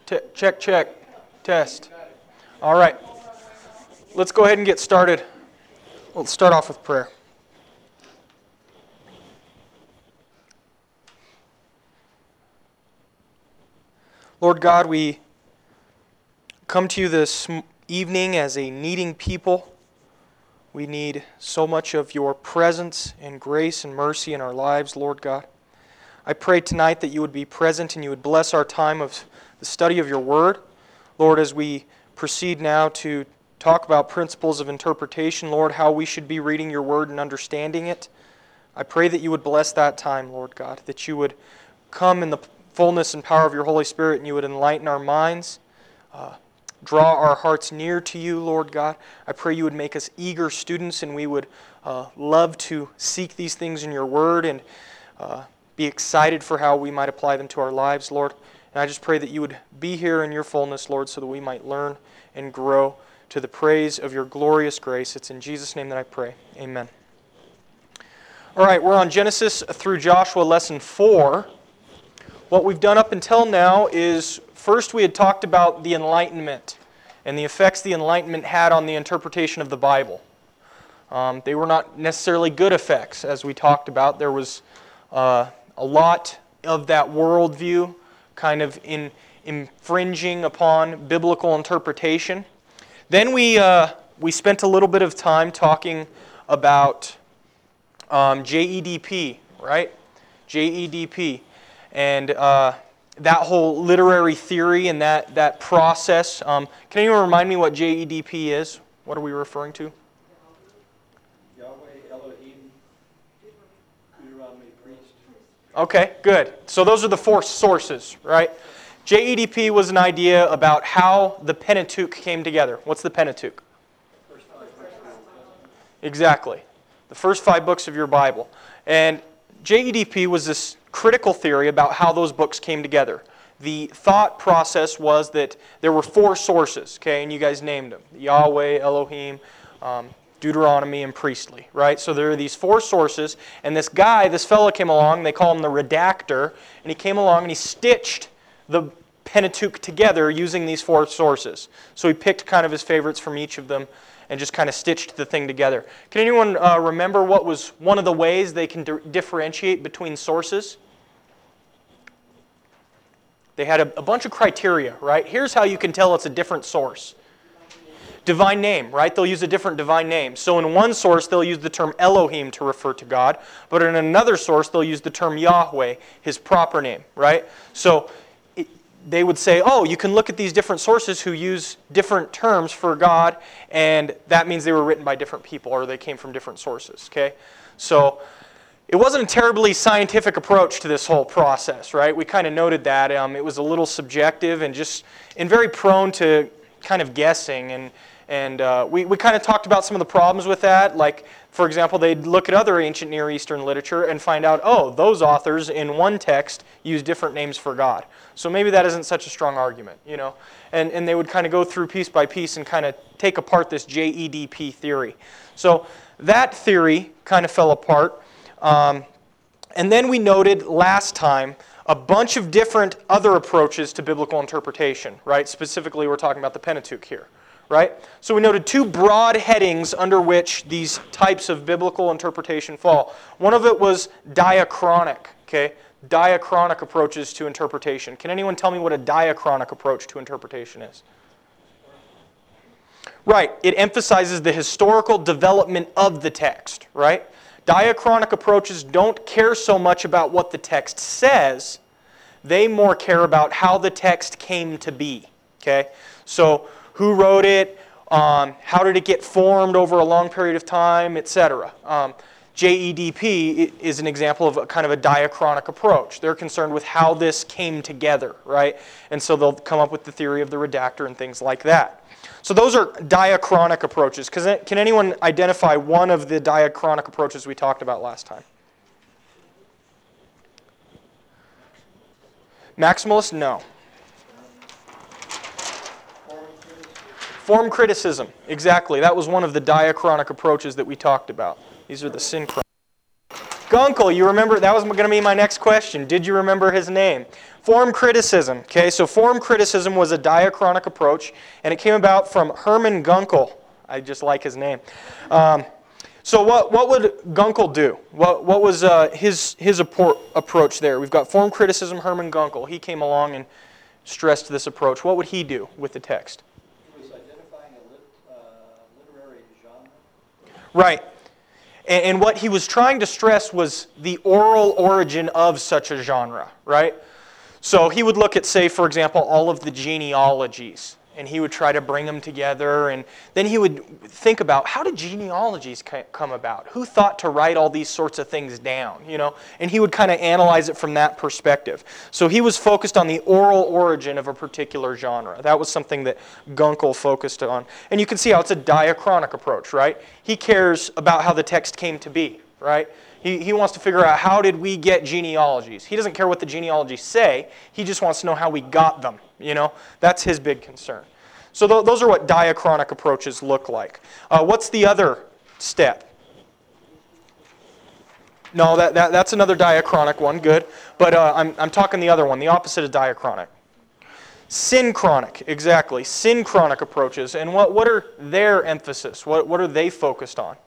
Check, check. Test. All right. Let's go ahead and get started. Let's start off with prayer. Lord God, we come to you this evening as a needing people. We need so much of your presence and grace and mercy in our lives, Lord God. I pray tonight that you would be present and you would bless our time of the study of your word. Lord, as we proceed now to talk about principles of interpretation, Lord, how we should be reading your word and understanding it, I pray that you would bless that time, Lord God, that you would come in the fullness and power of your Holy Spirit and you would enlighten our minds, draw our hearts near to you, Lord God. I pray you would make us eager students and we would love to seek these things in your word and be excited for how we might apply them to our lives, Lord. And I just pray that you would be here in your fullness, Lord, so that we might learn and grow to the praise of your glorious grace. It's in Jesus' name that I pray. Amen. All right, we're on Genesis through Joshua, lesson 4. What we've done up until now is, first we had talked about the Enlightenment and the effects the Enlightenment had on the interpretation of the Bible. They were not necessarily good effects, as we talked about. There was a lot of that worldview kind of infringing upon biblical interpretation. Then we spent a little bit of time talking about JEDP, right? JEDP. And that whole literary theory and that process. Can anyone remind me what JEDP is? What are we referring to? Yahweh, Elohim, Deuteronomy, priest. Okay, good. So those are the four sources, right? JEDP was an idea about how the Pentateuch came together. What's the Pentateuch? Exactly. The first 5 books of your Bible. And JEDP was this critical theory about how those books came together. The thought process was that there were 4 sources, okay, and you guys named them. Yahweh, Elohim, Deuteronomy, and priestly, right? So there are these 4 sources, and this fellow came along, they call him the redactor, and he came along and he stitched the Pentateuch together using these 4 sources. So he picked kind of his favorites from each of them and just kind of stitched the thing together. Can anyone remember what was one of the ways they can differentiate between sources? They had a bunch of criteria, right? Here's how you can tell it's a different source. Divine name, right? They'll use a different divine name. So in one source, they'll use the term Elohim to refer to God, but in another source, they'll use the term Yahweh, his proper name, right? So they would say, oh, you can look at these different sources who use different terms for God, and that means they were written by different people or they came from different sources, okay? So it wasn't a terribly scientific approach to this whole process, right? We kind of noted that. It was a little subjective and very prone to kind of guessing, and we kind of talked about some of the problems with that. Like, for example, they'd look at other ancient Near Eastern literature and find out, oh, those authors in one text use different names for God. So maybe that isn't such a strong argument, you know. And they would kind of go through piece by piece and kind of take apart this JEDP theory. So that theory kind of fell apart. And then we noted last time a bunch of different other approaches to biblical interpretation, right? Specifically, we're talking about the Pentateuch here, right? So we noted 2 broad headings under which these types of biblical interpretation fall. One of it was diachronic, okay? Diachronic approaches to interpretation. Can anyone tell me what a diachronic approach to interpretation is? Right. It emphasizes the historical development of the text, right? Diachronic approaches don't care so much about what the text says. They more care about how the text came to be, okay? So who wrote it? How did it get formed over a long period of time, etc. JEDP is an example of a kind of a diachronic approach. They're concerned with how this came together, right? And so they'll come up with the theory of the redactor and things like that. So those are diachronic approaches. Can anyone identify one of the diachronic approaches we talked about last time? Maximalist? No. Form criticism. Exactly. That was one of the diachronic approaches that we talked about. These are the synchronic. Gunkel, you remember, that was going to be my next question. Did you remember his name? Form criticism. Okay, so form criticism was a diachronic approach, and it came about from Hermann Gunkel. I just like his name. So what would Gunkel do? What was his approach there? We've got form criticism, Hermann Gunkel. He came along and stressed this approach. What would he do with the text? He was identifying a literary genre. Right. And what he was trying to stress was the oral origin of such a genre, right? So he would look at, say, for example, all of the genealogies, and he would try to bring them together, and then he would think about, how did genealogies come about? Who thought to write all these sorts of things down, you know? And he would kind of analyze it from that perspective. So he was focused on the oral origin of a particular genre. That was something that Gunkel focused on. And you can see how it's a diachronic approach, right? He cares about how the text came to be, right? He wants to figure out, how did we get genealogies? He doesn't care what the genealogies say. He just wants to know how we got them, you know? That's his big concern. So those are what diachronic approaches look like. What's the other step? No, that's another diachronic one, good. But I'm talking the other one, the opposite of diachronic. Synchronic, exactly. Synchronic approaches. And what are their emphasis? What are they focused on?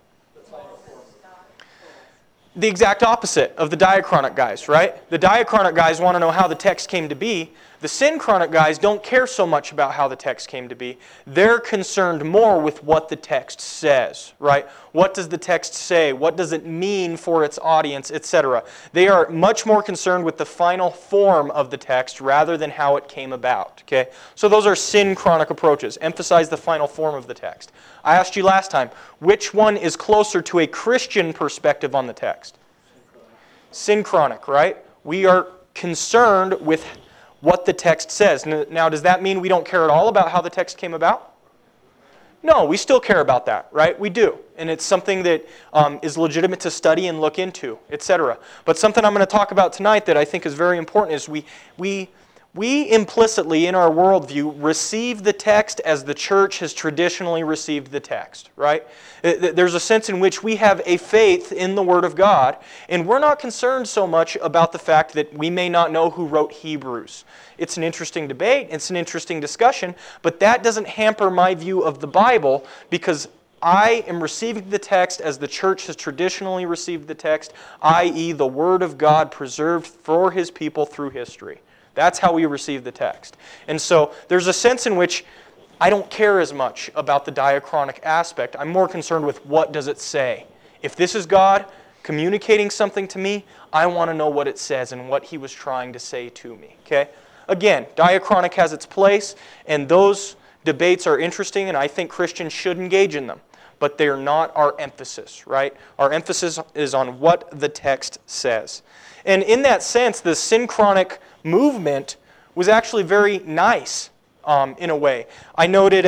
The exact opposite of the diachronic guys, right? The diachronic guys want to know how the text came to be. The synchronic guys don't care so much about how the text came to be. They're concerned more with what the text says, right? What does the text say? What does it mean for its audience, etc.? They are much more concerned with the final form of the text rather than how it came about, okay? So those are synchronic approaches. Emphasize the final form of the text. I asked you last time, which one is closer to a Christian perspective on the text? Synchronic, right? We are concerned with what the text says. Now, does that mean we don't care at all about how the text came about? No, we still care about that, right? We do. And it's something that is legitimate to study and look into, etc. But something I'm going to talk about tonight that I think is very important is we implicitly, in our worldview, receive the text as the church has traditionally received the text, right? There's a sense in which we have a faith in the Word of God, and we're not concerned so much about the fact that we may not know who wrote Hebrews. It's an interesting debate, it's an interesting discussion, but that doesn't hamper my view of the Bible, because I am receiving the text as the church has traditionally received the text, i.e. the Word of God preserved for His people through history. That's how we receive the text. And so there's a sense in which I don't care as much about the diachronic aspect. I'm more concerned with what does it say. If this is God communicating something to me, I want to know what it says and what He was trying to say to me. Okay? Again, diachronic has its place, and those debates are interesting, and I think Christians should engage in them. But they're not our emphasis, right? Our emphasis is on what the text says. And in that sense, the synchronic movement was actually very nice in a way. I noted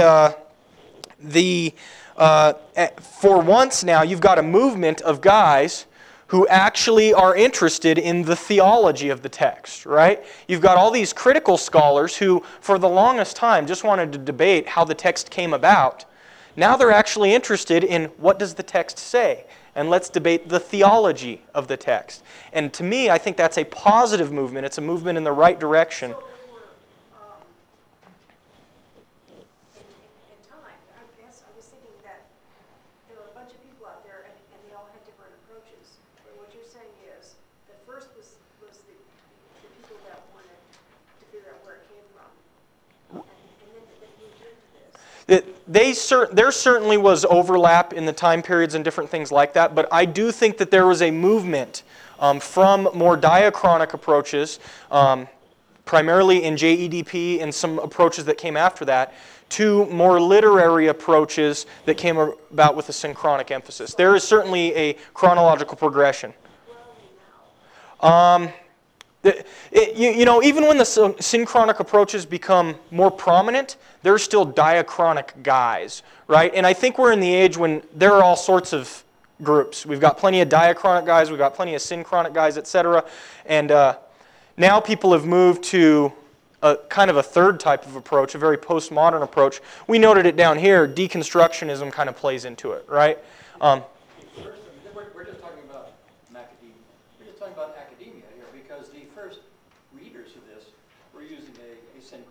for once now, you've got a movement of guys who actually are interested in the theology of the text, right? You've got all these critical scholars who, for the longest time, just wanted to debate how the text came about. Now they're actually interested in what does the text say, and let's debate the theology of the text. And to me, I think that's a positive movement. It's a movement in the right direction. In time, I guess I was thinking that there were a bunch of people out there, and they all had different approaches. But what you're saying is that first was the people that wanted to figure out where it came from, and then they moved into this. There certainly was overlap in the time periods and different things like that, but I do think that there was a movement from more diachronic approaches, primarily in JEDP and some approaches that came after that, to more literary approaches that came about with a synchronic emphasis. There is certainly a chronological progression. Even when the synchronic approaches become more prominent, there's still diachronic guys, right? And I think we're in the age when there are all sorts of groups. We've got plenty of diachronic guys, we've got plenty of synchronic guys, etc. And now people have moved to a kind of a third type of approach, a very postmodern approach. We noted it down here. Deconstructionism kind of plays into it, right? We're just talking about Maccabees.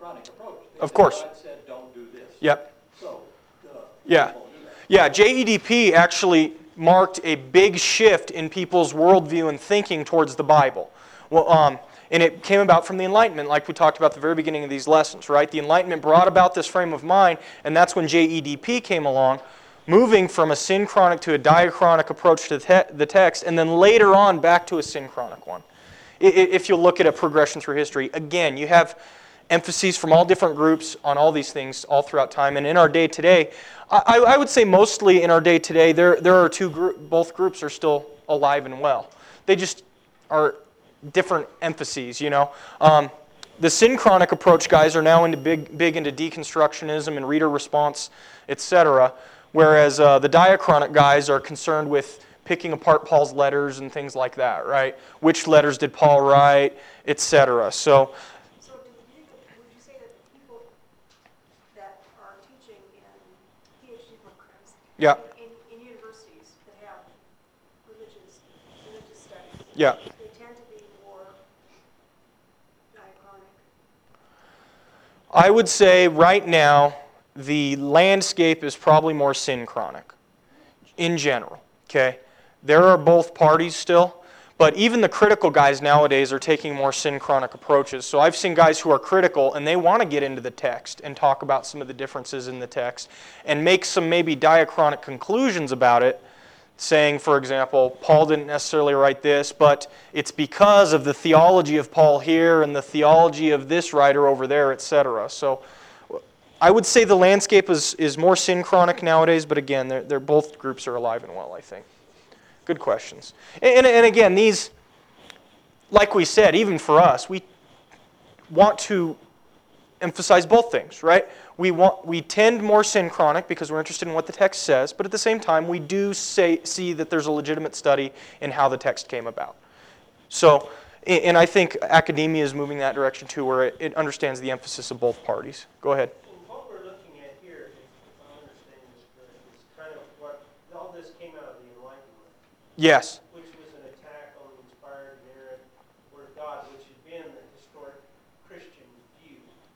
synchronic approach. They Of said, course. God said, don't do this. Yep. So, Yeah. people do that. Yeah, JEDP actually marked a big shift in people's worldview and thinking towards the Bible. Well, and it came about from the Enlightenment, like we talked about at the very beginning of these lessons, right? The Enlightenment brought about this frame of mind, and that's when JEDP came along, moving from a synchronic to a diachronic approach to the text, and then later on back to a synchronic one. If you look at a progression through history, again, you have emphases from all different groups on all these things all throughout time. And in our day today, I would say mostly in our day today, there are both groups are still alive and well. They just are different emphases, you know. The synchronic approach guys are now into big into deconstructionism and reader response, etc. Whereas the diachronic guys are concerned with picking apart Paul's letters and things like that, right? Which letters did Paul write, etc. So would you say that people that are teaching in PhD programs yeah, in universities that have religious studies, yeah. they tend to be more diachronic? I would say right now the landscape is probably more synchronic in general, okay? There are both parties still, but even the critical guys nowadays are taking more synchronic approaches. So I've seen guys who are critical and they want to get into the text and talk about some of the differences in the text and make some maybe diachronic conclusions about it, saying, for example, Paul didn't necessarily write this, but it's because of the theology of Paul here and the theology of this writer over there, etc. So I would say the landscape is more synchronic nowadays, but again, they're both groups are alive and well, I think. Good questions. And again, these, like we said, even for us, we want to emphasize both things, right? We tend more synchronic because we're interested in what the text says, but at the same time, we do see that there's a legitimate study in how the text came about. So, and I think academia is moving that direction too, where it understands the emphasis of both parties. Go ahead. What we're looking at here, if I understand this correctly, is kind of what all this came out of the Enlightenment, Yes. which was an attack on the inspired and inerrant Word of God, which had been the historic Christian view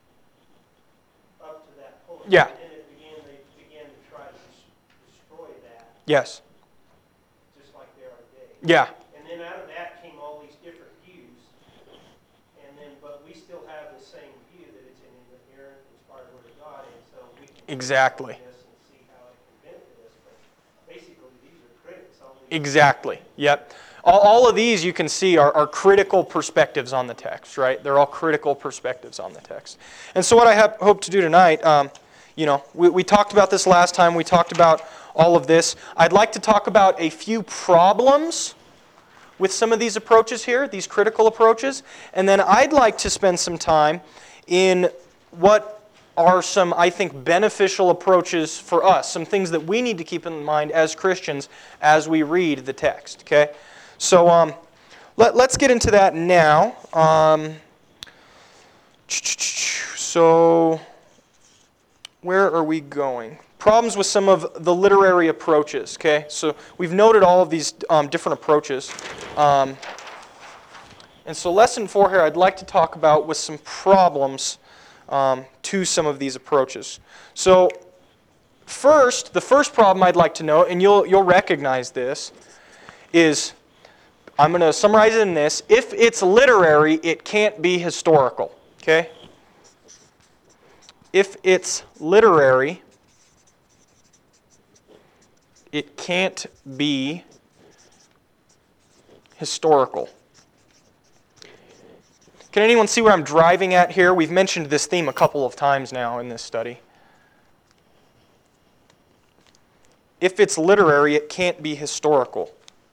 up to that point. Yeah. And then they began to try to destroy that, Yes. just like they are today. Yeah. And then out of that came all these different views, but we still have the same view that it's an inerrant, inspired Word of God, and so we can Exactly. look at this and see how it can benefit us. But basically, these are critics. Exactly. Yep. All of these you can see are critical perspectives on the text, right? They're all critical perspectives on the text. And so what I hope to do tonight, we talked about this last time. We talked about all of this. I'd like to talk about a few problems with some of these approaches here, these critical approaches. And then I'd like to spend some time in what are some, I think, beneficial approaches for us, some things that we need to keep in mind as Christians as we read the text, okay? So let's get into that now. So where are we going? Problems with some of the literary approaches, okay? So we've noted all of these different approaches. And so lesson 4 here, I'd like to talk about with some problems to some of these approaches. So first, the first problem I'd like to note, and you'll recognize this, is, I'm going to summarize it in this, if it's literary, it can't be historical, okay? If it's literary, it can't be historical. Can anyone see where I'm driving at here? We've mentioned this theme a couple of times now in this study. If it's literary, it can't be historical.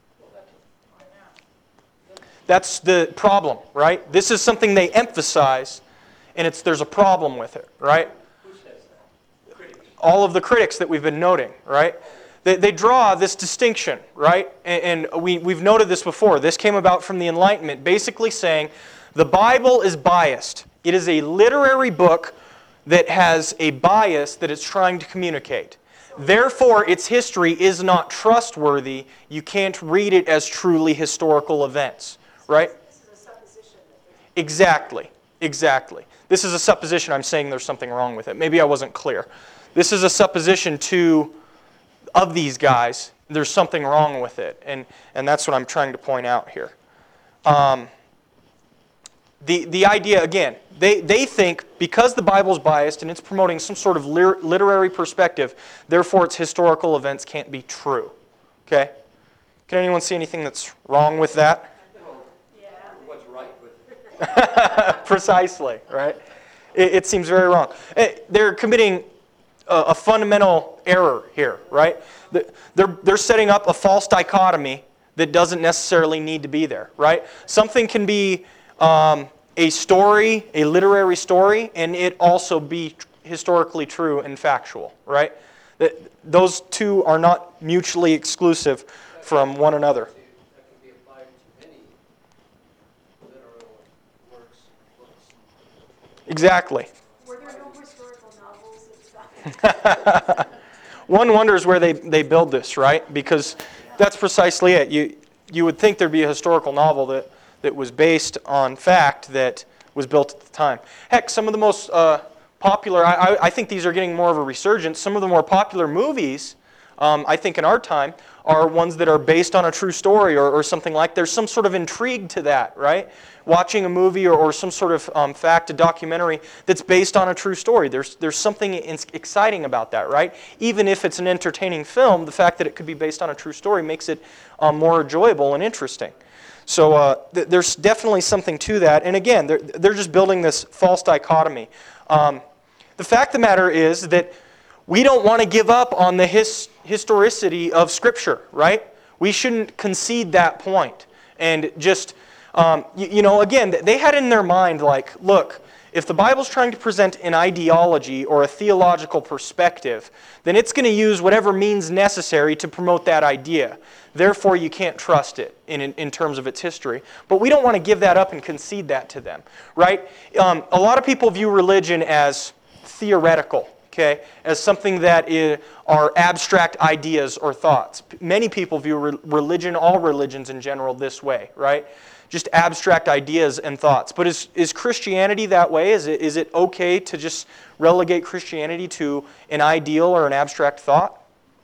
That's the problem, right? This is something they emphasize, and there's a problem with it, right? Who says that? Critics. All of the critics that we've been noting, right? They draw this distinction, right? And we've noted this before. This came about from the Enlightenment, basically saying the Bible is biased. It is a literary book that has a bias that it's trying to communicate. Therefore, its history is not trustworthy. You can't read it as truly historical events, right? This is a supposition that Exactly. Exactly. This is a supposition. I'm saying there's something wrong with it. Maybe I wasn't clear. This is a supposition of these guys. There's something wrong with it. And that's what I'm trying to point out here. The idea, again, they think because the Bible's biased and it's promoting some sort of literary perspective, therefore its historical events can't be true. Okay? Can anyone see anything that's wrong with that? Yeah. What's right with it? Precisely, right? It seems very wrong. They're committing a fundamental error here, right? They're setting up a false dichotomy that doesn't necessarily need to be there, right? Something can be a story, a literary story, and it also be historically true and factual, right? Those two are not mutually exclusive from one another. That can be applied to any literal works, books. Exactly. Were there no historical novels and stuff? One wonders where they build this, right? Because that's precisely it. You would think there'd be a historical novel that was based on fact that was built at the time. Heck, some of the most popular, I think these are getting more of a resurgence, some of the more popular movies, I think in our time, are ones that are based on a true story or something like. There's some sort of intrigue to that, right? Watching a movie or some sort of fact, a documentary that's based on a true story. There's something exciting about that, right? Even if it's an entertaining film, the fact that it could be based on a true story makes it more enjoyable and interesting. So there's definitely something to that. And again, they're just building this false dichotomy. The fact of the matter is that we don't want to give up on the historicity of Scripture, right? We shouldn't concede that point. And just, again, they had in their mind, like, look, if the Bible's trying to present an ideology or a theological perspective, then it's going to use whatever means necessary to promote that idea. Therefore, you can't trust it in terms of its history. But we don't want to give that up and concede that to them, right? A lot of people view religion as theoretical, okay, as something that are abstract ideas or thoughts. Many people view religion, all religions in general, this way, right? Just abstract ideas and thoughts. But is Christianity that way? Is it okay to just relegate Christianity to an ideal or an abstract thought?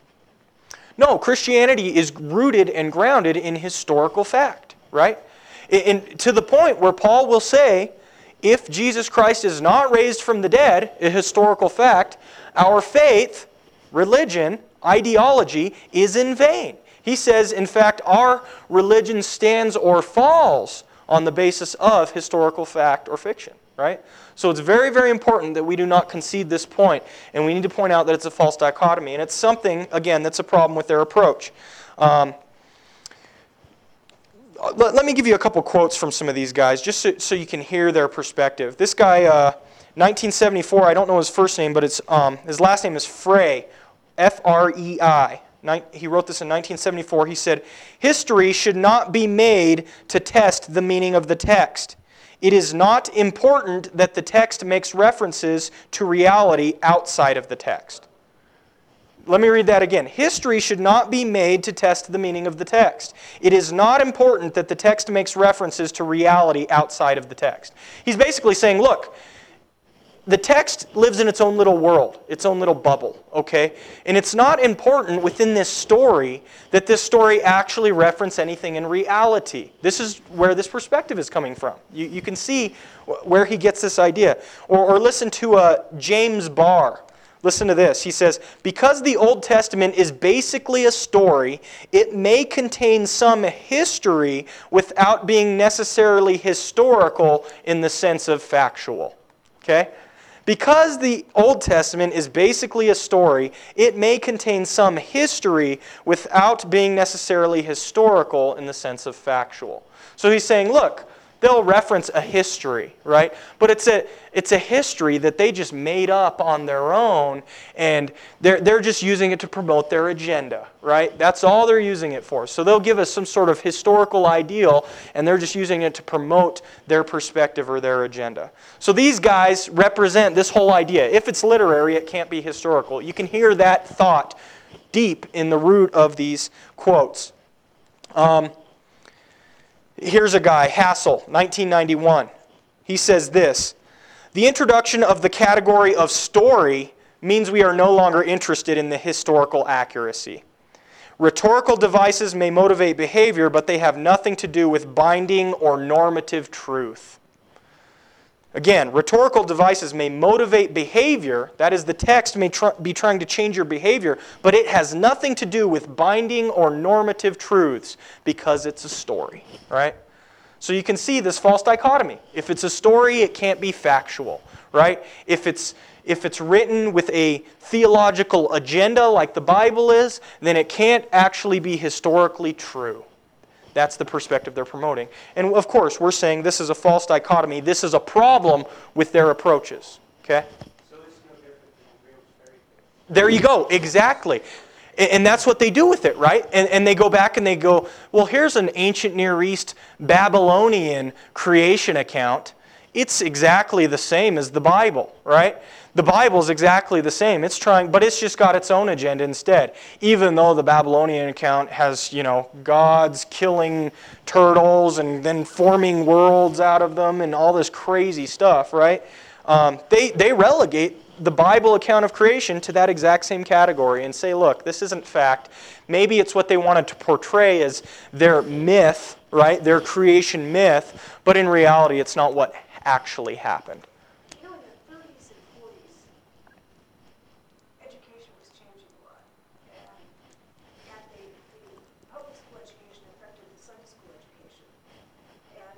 No, Christianity is rooted and grounded in historical fact, right? To the point where Paul will say, if Jesus Christ is not raised from the dead, a historical fact, our faith, religion, ideology is in vain. He says, in fact, our religion stands or falls on the basis of historical fact or fiction, right? So it's very, very important that we do not concede this point, and we need to point out that it's a false dichotomy. And it's something, again, that's a problem with their approach. Let me give you a couple quotes from some of these guys, just so you can hear their perspective. This guy, 1974, I don't know his first name, but his last name is Frey, F-R-E-I. He wrote this in 1974. He said, "History should not be made to test the meaning of the text. It is not important that the text makes references to reality outside of the text." Let me read that again. History should not be made to test the meaning of the text. It is not important that the text makes references to reality outside of the text. He's basically saying, look, the text lives in its own little world, its own little bubble, okay? And it's not important within this story that this story actually reference anything in reality. This is where this perspective is coming from. You can see where he gets this idea. Or listen to James Barr. Listen to this. He says, because the Old Testament is basically a story, it may contain some history without being necessarily historical in the sense of factual. Okay? Because the Old Testament is basically a story, it may contain some history without being necessarily historical in the sense of factual. So he's saying, look, they'll reference a history, right? But it's a history that they just made up on their own, and they're just using it to promote their agenda, right? That's all they're using it for. So they'll give us some sort of historical ideal, and they're just using it to promote their perspective or their agenda. So these guys represent this whole idea. If it's literary, it can't be historical. You can hear that thought deep in the root of these quotes. Here's a guy, Hassel, 1991. He says this: the introduction of the category of story means we are no longer interested in the historical accuracy. Rhetorical devices may motivate behavior, but they have nothing to do with binding or normative truth. Again, rhetorical devices may motivate behavior, that is, the text may be trying to change your behavior, but it has nothing to do with binding or normative truths because it's a story, right? So you can see this false dichotomy. If it's a story, it can't be factual, right? If it's written with a theological agenda like the Bible is, then it can't actually be historically true. That's the perspective they're promoting. And of course, we're saying this is a false dichotomy. This is a problem with their approaches. Okay? So it's no different than Grimm's fairy tale. There you go. Exactly. And that's what they do with it, right? And they go back and they go, well, here's an ancient Near East Babylonian creation account. It's exactly the same as the Bible, right? The Bible's exactly the same. It's trying, but it's just got its own agenda instead. Even though the Babylonian account has, gods killing turtles and then forming worlds out of them and all this crazy stuff, right? They relegate the Bible account of creation to that exact same category and say, look, this isn't fact. Maybe it's what they wanted to portray as their myth, right? Their creation myth, but in reality, it's not what actually happened. In the 30s and 40s, education was changing a lot. And the public school education affected the Sunday school education. And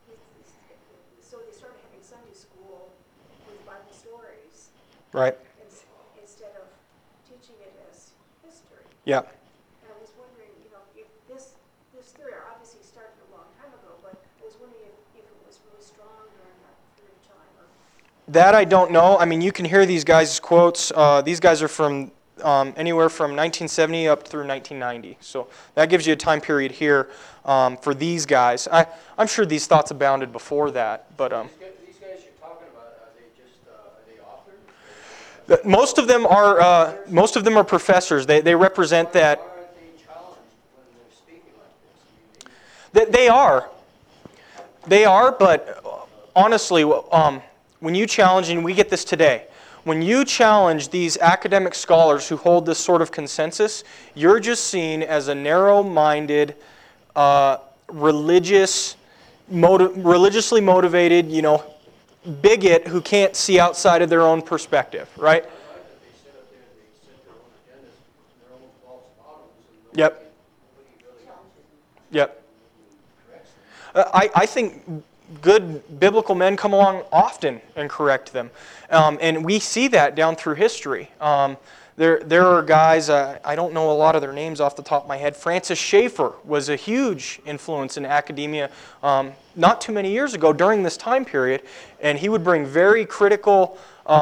so they started having Sunday school with Bible stories Right. instead of teaching it as history. Yeah. And I was wondering, if this theory obviously started a long time ago, but I was wondering if it was really strong during that period of time. That I don't know. I mean, you can hear these guys' quotes. These guys are from anywhere from 1970 up through 1990. So that gives you a time period here for these guys. I'm sure these thoughts abounded before that, but These guys you're talking about, are they authors? most of them are professors. They represent that. Why aren't they challenged when they're speaking like this? They are, but honestly, when you challenge, and we get this today, when you challenge these academic scholars who hold this sort of consensus, you're just seen as a narrow-minded, religiously motivated, bigot who can't see outside of their own perspective, right? I like that they sit up there and they set their own agendas, their own false bottoms, and Yep. nobody really Yep. corrects them. I think good biblical men come along often and correct them. And we see that down through history. There are guys, I don't know a lot of their names off the top of my head. Francis Schaeffer was a huge influence in academia not too many years ago during this time period. And he would bring very critical,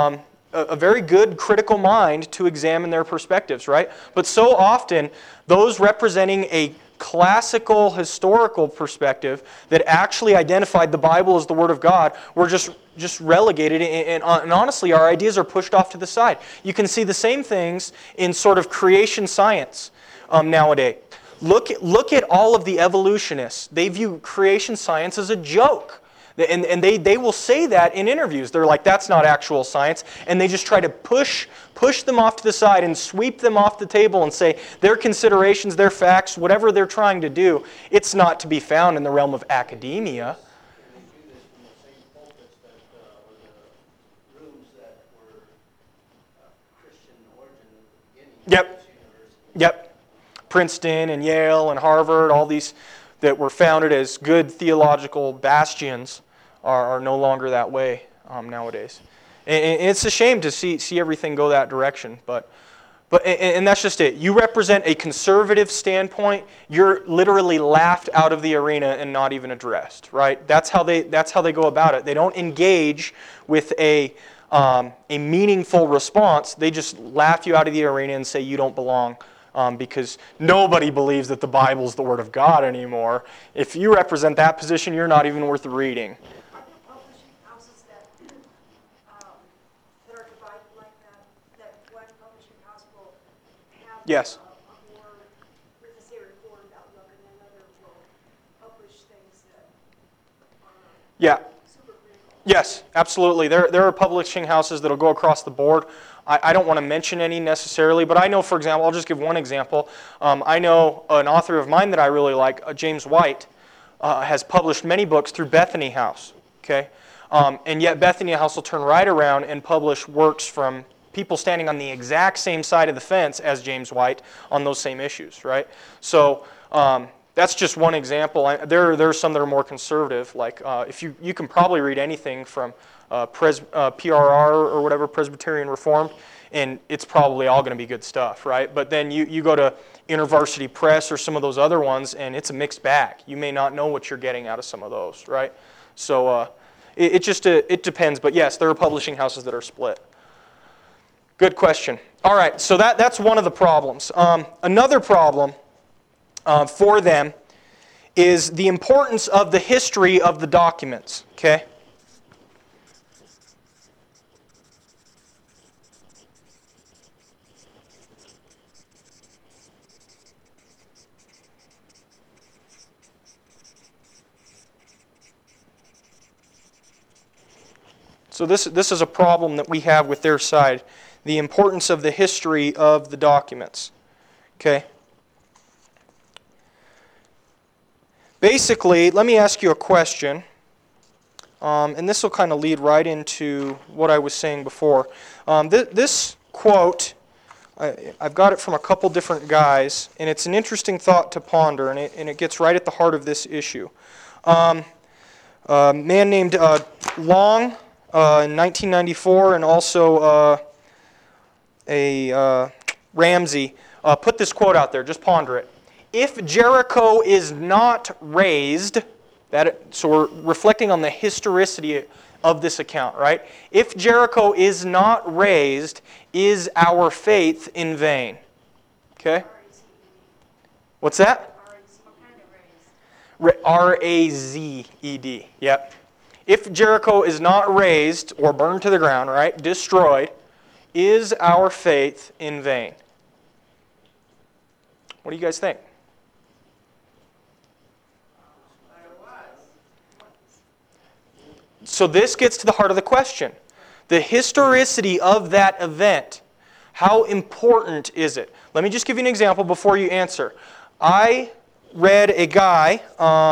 a very good critical mind to examine their perspectives, right? But so often, those representing a classical historical perspective that actually identified the Bible as the Word of God were just relegated, and honestly our ideas are pushed off to the side. You can see the same things in sort of creation science nowadays. Look at all of the evolutionists. They view creation science as a joke. And they will say that in interviews. They're like, that's not actual science. And they just try to push them off to the side and sweep them off the table and say their considerations, their facts, whatever they're trying to do, it's not to be found in the realm of academia. And they do this from the same pulpits that were the rooms that were Christian origin at the beginning of Yep. this university. Yep. Princeton and Yale and Harvard, all these that were founded as good theological bastions are no longer that way nowadays. And it's a shame to see everything go that direction. But that's just it. You represent a conservative standpoint. You're literally laughed out of the arena and not even addressed, right? That's how they go about it. They don't engage with a meaningful response. They just laugh you out of the arena and say you don't belong. Because nobody believes that the Bible is the Word of God anymore. If you represent that position, you're not even worth reading. Are there publishing houses that are divided like that? That one publishing house will have Yes. a more, let's say, reformed outlook, and another will publish things that are Yeah. super critical? Yes, absolutely. There are publishing houses that will go across the board. I don't want to mention any necessarily, but I know, for example, I'll just give one example. I know an author of mine that I really like, James White, has published many books through Bethany House. Okay, and yet Bethany House will turn right around and publish works from people standing on the exact same side of the fence as James White on those same issues, right? So that's just one example. There are some that are more conservative. Like if you can probably read anything from PRR or whatever, Presbyterian Reformed, and it's probably all going to be good stuff, right? But then you go to InterVarsity Press or some of those other ones, and it's a mixed bag. You may not know what you're getting out of some of those, right? So it depends. But yes, there are publishing houses that are split. Good question. All right, so that's one of the problems. Another problem for them is the importance of the history of the documents. Okay. So this is a problem that we have with their side, the importance of the history of the documents. Okay. Basically, let me ask you a question, and this will kind of lead right into what I was saying before. This quote, I've got it from a couple different guys, and it's an interesting thought to ponder, and it gets right at the heart of this issue. A man named Long in 1994, and also Ramsey put this quote out there. Just ponder it. If Jericho is not razed, so we're reflecting on the historicity of this account, right? If Jericho is not razed, is our faith in vain? Okay? What's that? R-A-Z-E-D. Yep. If Jericho is not razed or burned to the ground, right, destroyed, is our faith in vain? What do you guys think? So this gets to the heart of the question. The historicity of that event. How important is it? Let me just give you an example before you answer. I read a guy,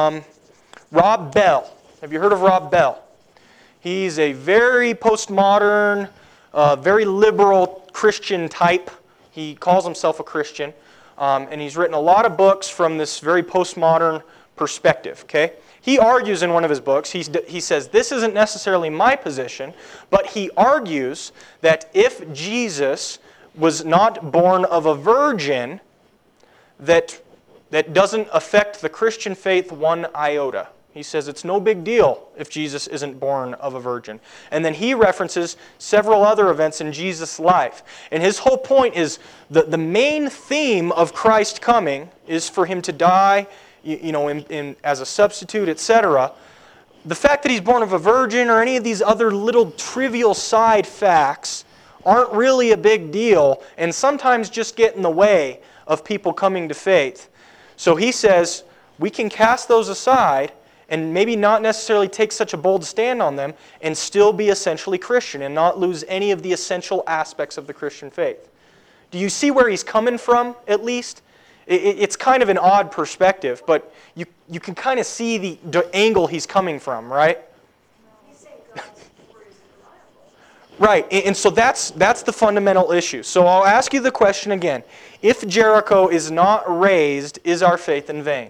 Rob Bell. Have you heard of Rob Bell? He's a very postmodern, very liberal Christian type. He calls himself a Christian. And he's written a lot of books from this very postmodern perspective. Okay? He argues in one of his books, he says, this isn't necessarily my position, but he argues that if Jesus was not born of a virgin, that doesn't affect the Christian faith one iota. He says it's no big deal if Jesus isn't born of a virgin. And then he references several other events in Jesus' life. And his whole point is the main theme of Christ coming is for him to die, as a substitute, etc. The fact that he's born of a virgin or any of these other little trivial side facts aren't really a big deal and sometimes just get in the way of people coming to faith. So he says we can cast those aside and maybe not necessarily take such a bold stand on them and still be essentially Christian and not lose any of the essential aspects of the Christian faith. Do you see where he's coming from, at least? It's kind of an odd perspective, but you can kind of see the angle he's coming from, right? He's saying God's word is reliable. Right, and so that's the fundamental issue. So I'll ask you the question again. If Jericho is not razed, is our faith in vain?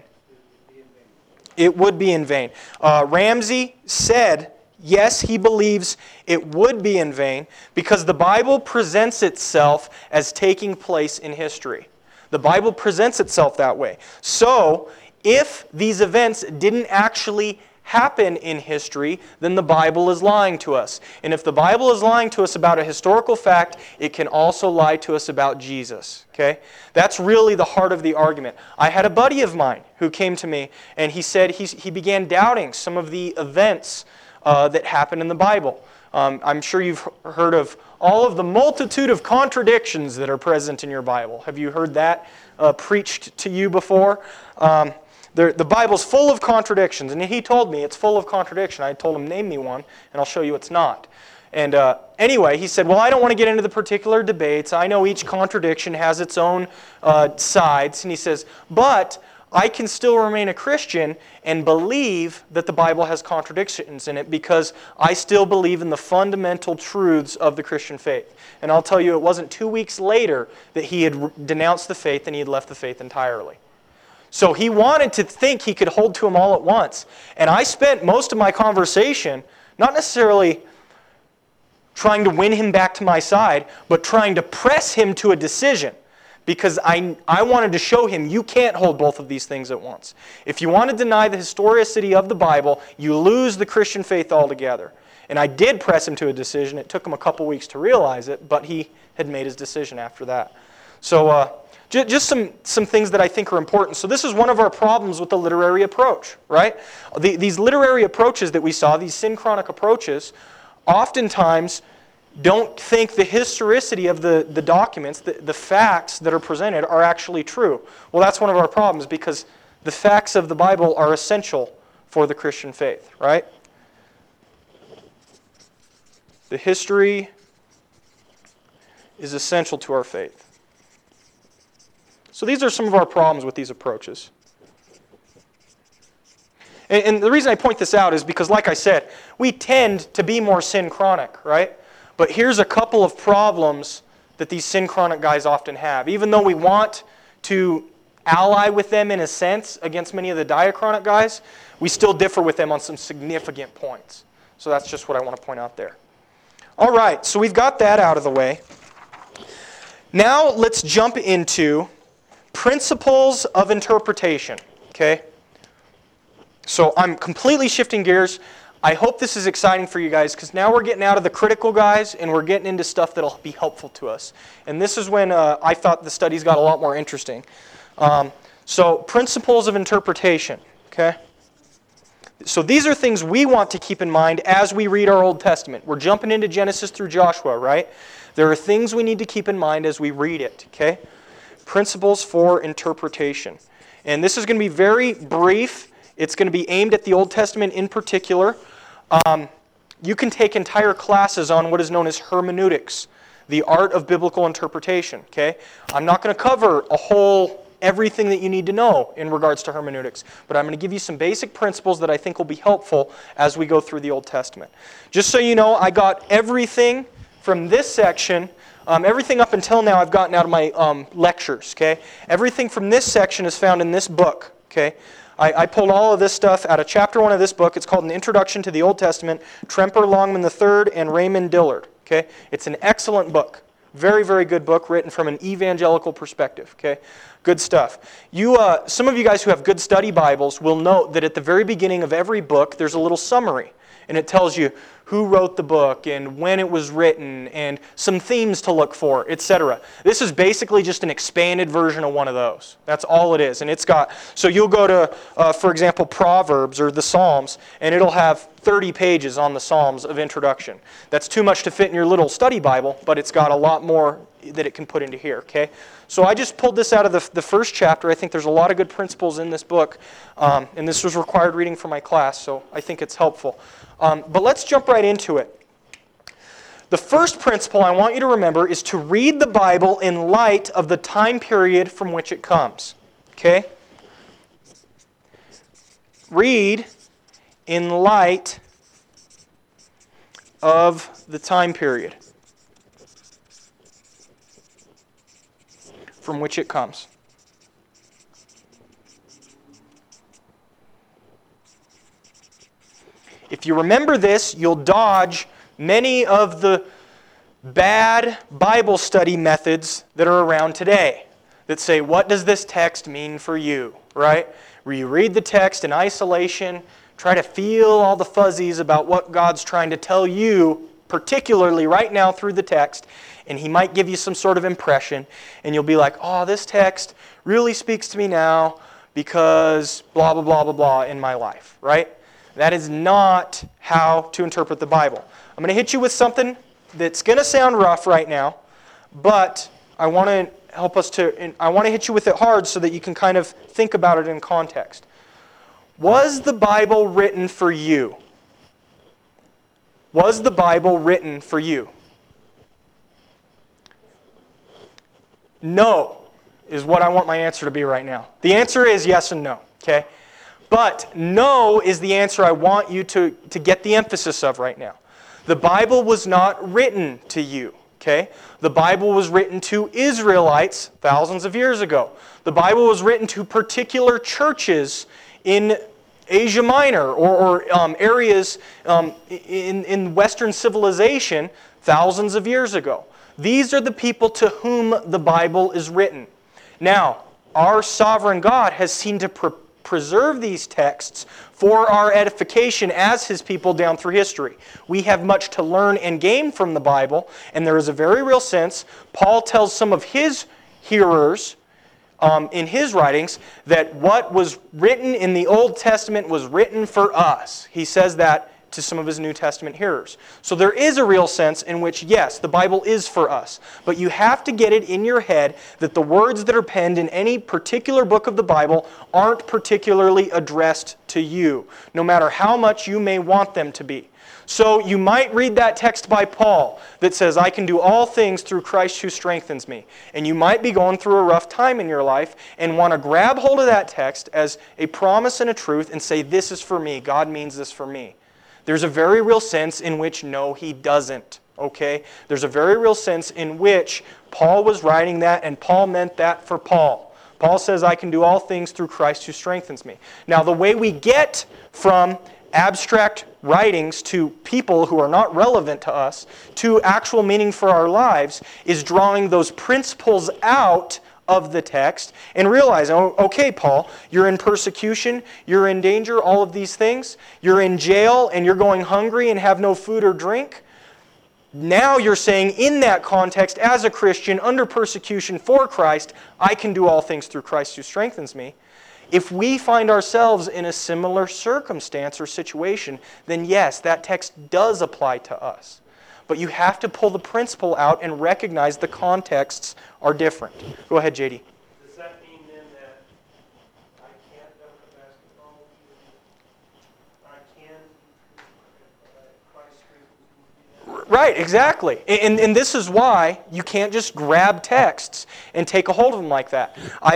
It would be in vain. Ramsey said, yes, he believes it would be in vain because the Bible presents itself as taking place in history. The Bible presents itself that way. So, if these events didn't actually happen in history, then the Bible is lying to us. And if the Bible is lying to us about a historical fact, it can also lie to us about Jesus. Okay? That's really the heart of the argument. I had a buddy of mine who came to me, and he said he began doubting some of the events that happened in the Bible. I'm sure you've heard of all of the multitude of contradictions that are present in your Bible. Have you heard that preached to you before? The Bible's full of contradictions. And he told me it's full of contradiction. I told him, name me one, and I'll show you it's not. And anyway, he said, well, I don't want to get into the particular debates. I know each contradiction has its own sides. And he says, but I can still remain a Christian and believe that the Bible has contradictions in it because I still believe in the fundamental truths of the Christian faith. And I'll tell you, it wasn't 2 weeks later that he had denounced the faith and he had left the faith entirely. So he wanted to think he could hold to them all at once. And I spent most of my conversation not necessarily trying to win him back to my side, but trying to press him to a decision. Because I wanted to show him you can't hold both of these things at once. If you want to deny the historicity of the Bible, you lose the Christian faith altogether. And I did press him to a decision. It took him a couple weeks to realize it, but he had made his decision after that. So just some things that I think are important. So this is one of our problems with the literary approach, right? These literary approaches that we saw, these synchronic approaches, oftentimes don't think the historicity of the documents, the facts that are presented are actually true. Well, that's one of our problems because the facts of the Bible are essential for the Christian faith, right? The history is essential to our faith. So these are some of our problems with these approaches. And the reason I point this out is because, like I said, we tend to be more synchronic, right? But here's a couple of problems that these synchronic guys often have. Even though we want to ally with them in a sense against many of the diachronic guys, we still differ with them on some significant points. So that's just what I want to point out there. All right, so we've got that out of the way. Now let's jump into principles of interpretation, okay? So I'm completely shifting gears. I hope this is exciting for you guys because now we're getting out of the critical guys and we're getting into stuff that'll be helpful to us. And this is when I thought the studies got a lot more interesting. So principles of interpretation, okay? So these are things we want to keep in mind as we read our Old Testament. We're jumping into Genesis through Joshua, right? There are things we need to keep in mind as we read it, okay? Principles for interpretation. And this is going to be very brief. It's going to be aimed at the Old Testament in particular. You can take entire classes on what is known as hermeneutics, the art of biblical interpretation, okay? I'm not going to cover everything that you need to know in regards to hermeneutics, but I'm going to give you some basic principles that I think will be helpful as we go through the Old Testament. Just so you know, I got everything from this section, everything up until now I've gotten out of my lectures, okay? Everything from this section is found in this book, okay? I pulled all of this stuff out of chapter 1 of this book. It's called An Introduction to the Old Testament, Tremper Longman III and Raymond Dillard, okay? It's an excellent book. Very, very good book written from an evangelical perspective, okay? Good stuff. Some of you guys who have good study Bibles will note that at the very beginning of every book, there's a little summary. And it tells you who wrote the book and when it was written and some themes to look for, etc. This is basically just an expanded version of one of those. That's all it is. And it's got, so you'll go to, for example, Proverbs or the Psalms, and it'll have 30 pages on the Psalms of introduction. That's too much to fit in your little study Bible, but it's got a lot more that it can put into here, okay? So I just pulled this out of the first chapter. I think there's a lot of good principles in this book, and this was required reading for my class, so I think it's helpful. But let's jump right into it. The first principle I want you to remember is to read the Bible in light of the time period from which it comes, okay? Read in light of the time period from which it comes. If you remember this, you'll dodge many of the bad Bible study methods that are around today that say, what does this text mean for you, right? Where you read the text in isolation, try to feel all the fuzzies about what God's trying to tell you, particularly right now through the text, and He might give you some sort of impression, and you'll be like, oh, this text really speaks to me now because blah, blah, blah, blah, blah in my life, right? That is not how to interpret the Bible. I'm going to hit you with something that's going to sound rough right now, but I want to hit you with it hard so that you can kind of think about it in context. Was the Bible written for you? Was the Bible written for you? No is what I want my answer to be right now. The answer is yes and no, okay? But no is the answer I want you to get the emphasis of right now. The Bible was not written to you, okay? The Bible was written to Israelites thousands of years ago. The Bible was written to particular churches in Asia Minor or areas in Western civilization thousands of years ago. These are the people to whom the Bible is written. Now, our sovereign God has seen to preserve these texts for our edification as His people down through history. We have much to learn and gain from the Bible, and there is a very real sense. Paul tells some of his hearers in his writings that what was written in the Old Testament was written for us. He says that to some of his New Testament hearers. So there is a real sense in which, yes, the Bible is for us. But you have to get it in your head that the words that are penned in any particular book of the Bible aren't particularly addressed to you, no matter how much you may want them to be. So you might read that text by Paul that says, I can do all things through Christ who strengthens me. And you might be going through a rough time in your life and want to grab hold of that text as a promise and a truth and say, this is for me. God means this for me. There's a very real sense in which, no, He doesn't. Okay? There's a very real sense in which Paul was writing that, and Paul meant that for Paul. Paul says, I can do all things through Christ who strengthens me. Now, the way we get from abstract writings to people who are not relevant to us to actual meaning for our lives is drawing those principles out of the text and realize, oh, okay, Paul, you're in persecution, you're in danger, all of these things. You're in jail and you're going hungry and have no food or drink. Now you're saying in that context, as a Christian, under persecution for Christ, I can do all things through Christ who strengthens me. If we find ourselves in a similar circumstance or situation, then yes, that text does apply to us. But you have to pull the principle out and recognize the contexts are different. Go ahead, JD. Does that mean then that I can't dunk a basketball? I can, Christ strengthens me? Right, exactly. And this is why you can't just grab texts and take a hold of them like that.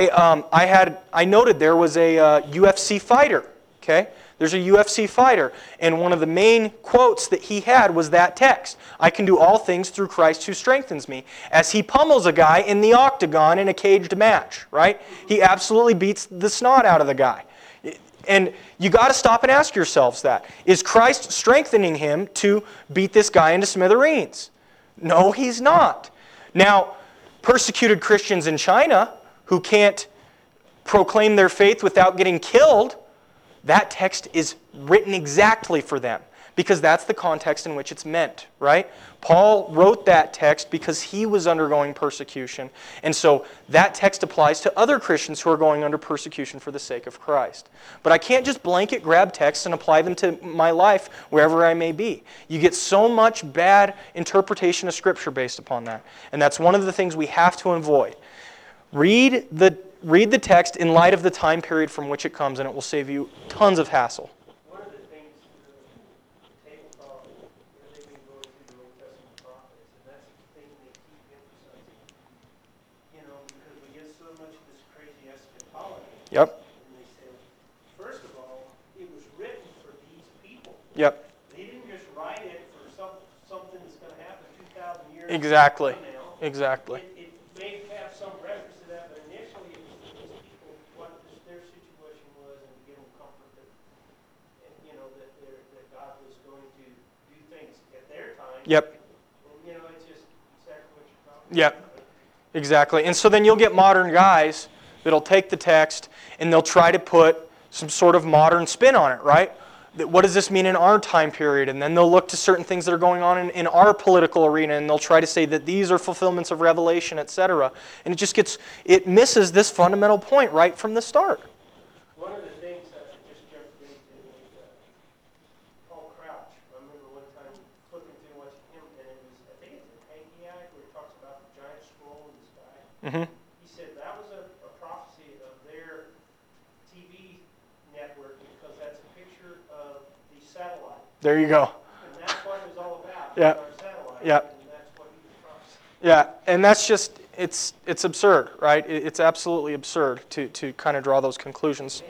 I noted there was a UFC fighter, okay? There's a UFC fighter, and one of the main quotes that he had was that text. I can do all things through Christ who strengthens me. As he pummels a guy in the octagon in a caged match, right? He absolutely beats the snot out of the guy. And you got to stop and ask yourselves that. Is Christ strengthening him to beat this guy into smithereens? No, He's not. Now, persecuted Christians in China who can't proclaim their faith without getting killed, that text is written exactly for them because that's the context in which it's meant, right? Paul wrote that text because he was undergoing persecution. And so that text applies to other Christians who are going under persecution for the sake of Christ. But I can't just blanket grab texts and apply them to my life wherever I may be. You get so much bad interpretation of Scripture based upon that. And that's one of the things we have to avoid. Read the text in light of the time period from which it comes, and it will save you tons of hassle. One of the things the tabletop, they've been going through the Old Testament prophets, and that's the thing they keep emphasizing. You know, because we get so much of this crazy eschatology. Yep. And they say, first of all, it was written for these people. Yep. They didn't just write it for something that's going to happen 2,000 years Exactly. from now. Exactly. It may have some reference to that, but initially it was for these people, what their situation was, and to give them comfort that, you know, that God was going to do things at their time. Yep. And, you know, it's just exactly what you're talking Yep. about. Exactly. And so then you'll get modern guys that'll take the text and they'll try to put some sort of modern spin on it, right? What does this mean in our time period? And then they'll look to certain things that are going on in our political arena, and they'll try to say that these are fulfillments of Revelation, etc. And it misses this fundamental point right from the start. One of the things that I just jumped into was Paul Crouch. I remember one time flipping through watching him, and it was, I think it's in Haggai, where he talks about the giant scroll in the sky. Mm-hmm. He said that was a prophecy of their TV network because satellite. There you go. And that's what it was all about, Yeah. our satellite. Yeah. And that's what he was promising. Yeah, and that's just, it's absurd, right? It's absolutely absurd to kind of draw those conclusions.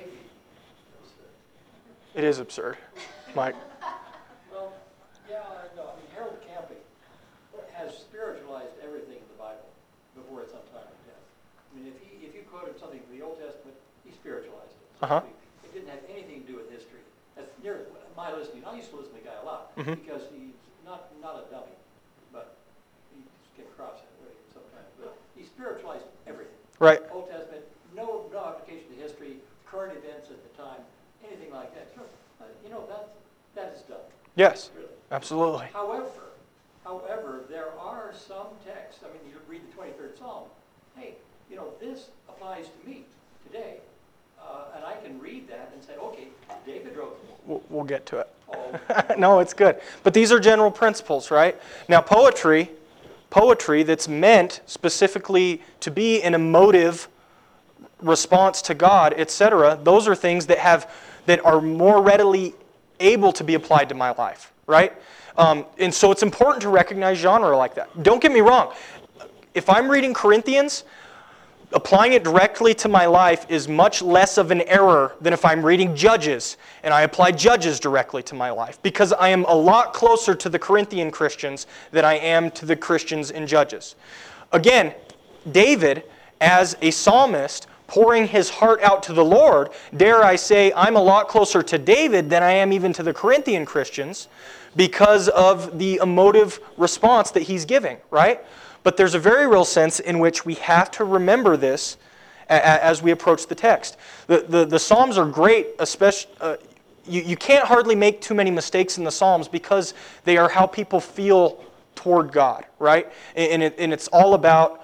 It is absurd, Mike. Well, yeah, I know. I mean, Harold Camping has spiritualized everything in the Bible before its time of death. I mean, if you quoted something from the Old Testament, he spiritualized it. So Uh-huh. It didn't have anything to do with history. That's near my listening. I used to listen to the guy a lot Mhm. because he's not a dummy, but he came across that way sometimes. But he spiritualized everything. Right. Old Testament, no application to history, current events at the time, anything like that. Sure, that is done. Yes, Really. absolutely. However, there are some texts. I mean, you read the 23rd Psalm. Hey, this applies to me today, and I can read that and say, okay, David wrote this. We'll get to it. Oh, No, it's good. But these are general principles, right? Now, poetry that's meant specifically to be an emotive response to God, etc., those are things that are more readily able to be applied to my life, right? And so it's important to recognize genre like that. Don't get me wrong. If I'm reading Corinthians, applying it directly to my life is much less of an error than if I'm reading Judges and I apply Judges directly to my life, because I am a lot closer to the Corinthian Christians than I am to the Christians in Judges. Again, David, as a psalmist, pouring his heart out to the Lord, dare I say, I'm a lot closer to David than I am even to the Corinthian Christians because of the emotive response that he's giving, right? But there's a very real sense in which we have to remember this as we approach the text. The Psalms are great, especially. You can't hardly make too many mistakes in the Psalms because they are how people feel toward God, right? And it's all about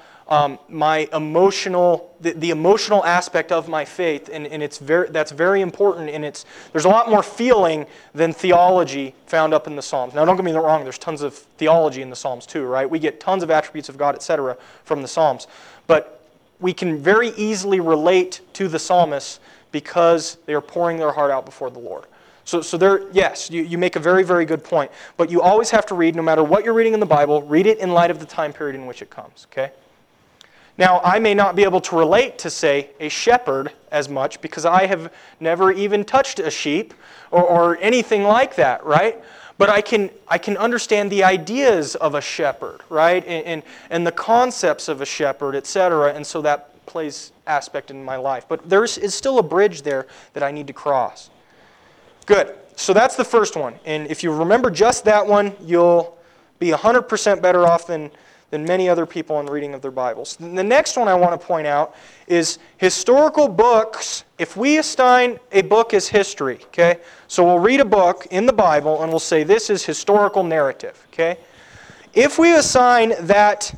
my emotional, the emotional aspect of my faith, and that's very important. And there's a lot more feeling than theology found up in the Psalms. Now, don't get me wrong. There's tons of theology in the Psalms too, right? We get tons of attributes of God, etc., from the Psalms, but we can very easily relate to the psalmists because they are pouring their heart out before the Lord. So yes, you make a very, very good point. But you always have to read, no matter what you're reading in the Bible, read it in light of the time period in which it comes, okay? Now, I may not be able to relate to, say, a shepherd as much because I have never even touched a sheep or anything like that, right? But I can understand the ideas of a shepherd, right? And the concepts of a shepherd, etc. And so that plays aspect in my life. But there is still a bridge there that I need to cross. Good. So that's the first one. And if you remember just that one, you'll be 100% better off than many other people in the reading of their Bibles. The next one I want to point out is historical books. If we assign a book as history, okay? So we'll read a book in the Bible and we'll say this is historical narrative, okay? If we assign that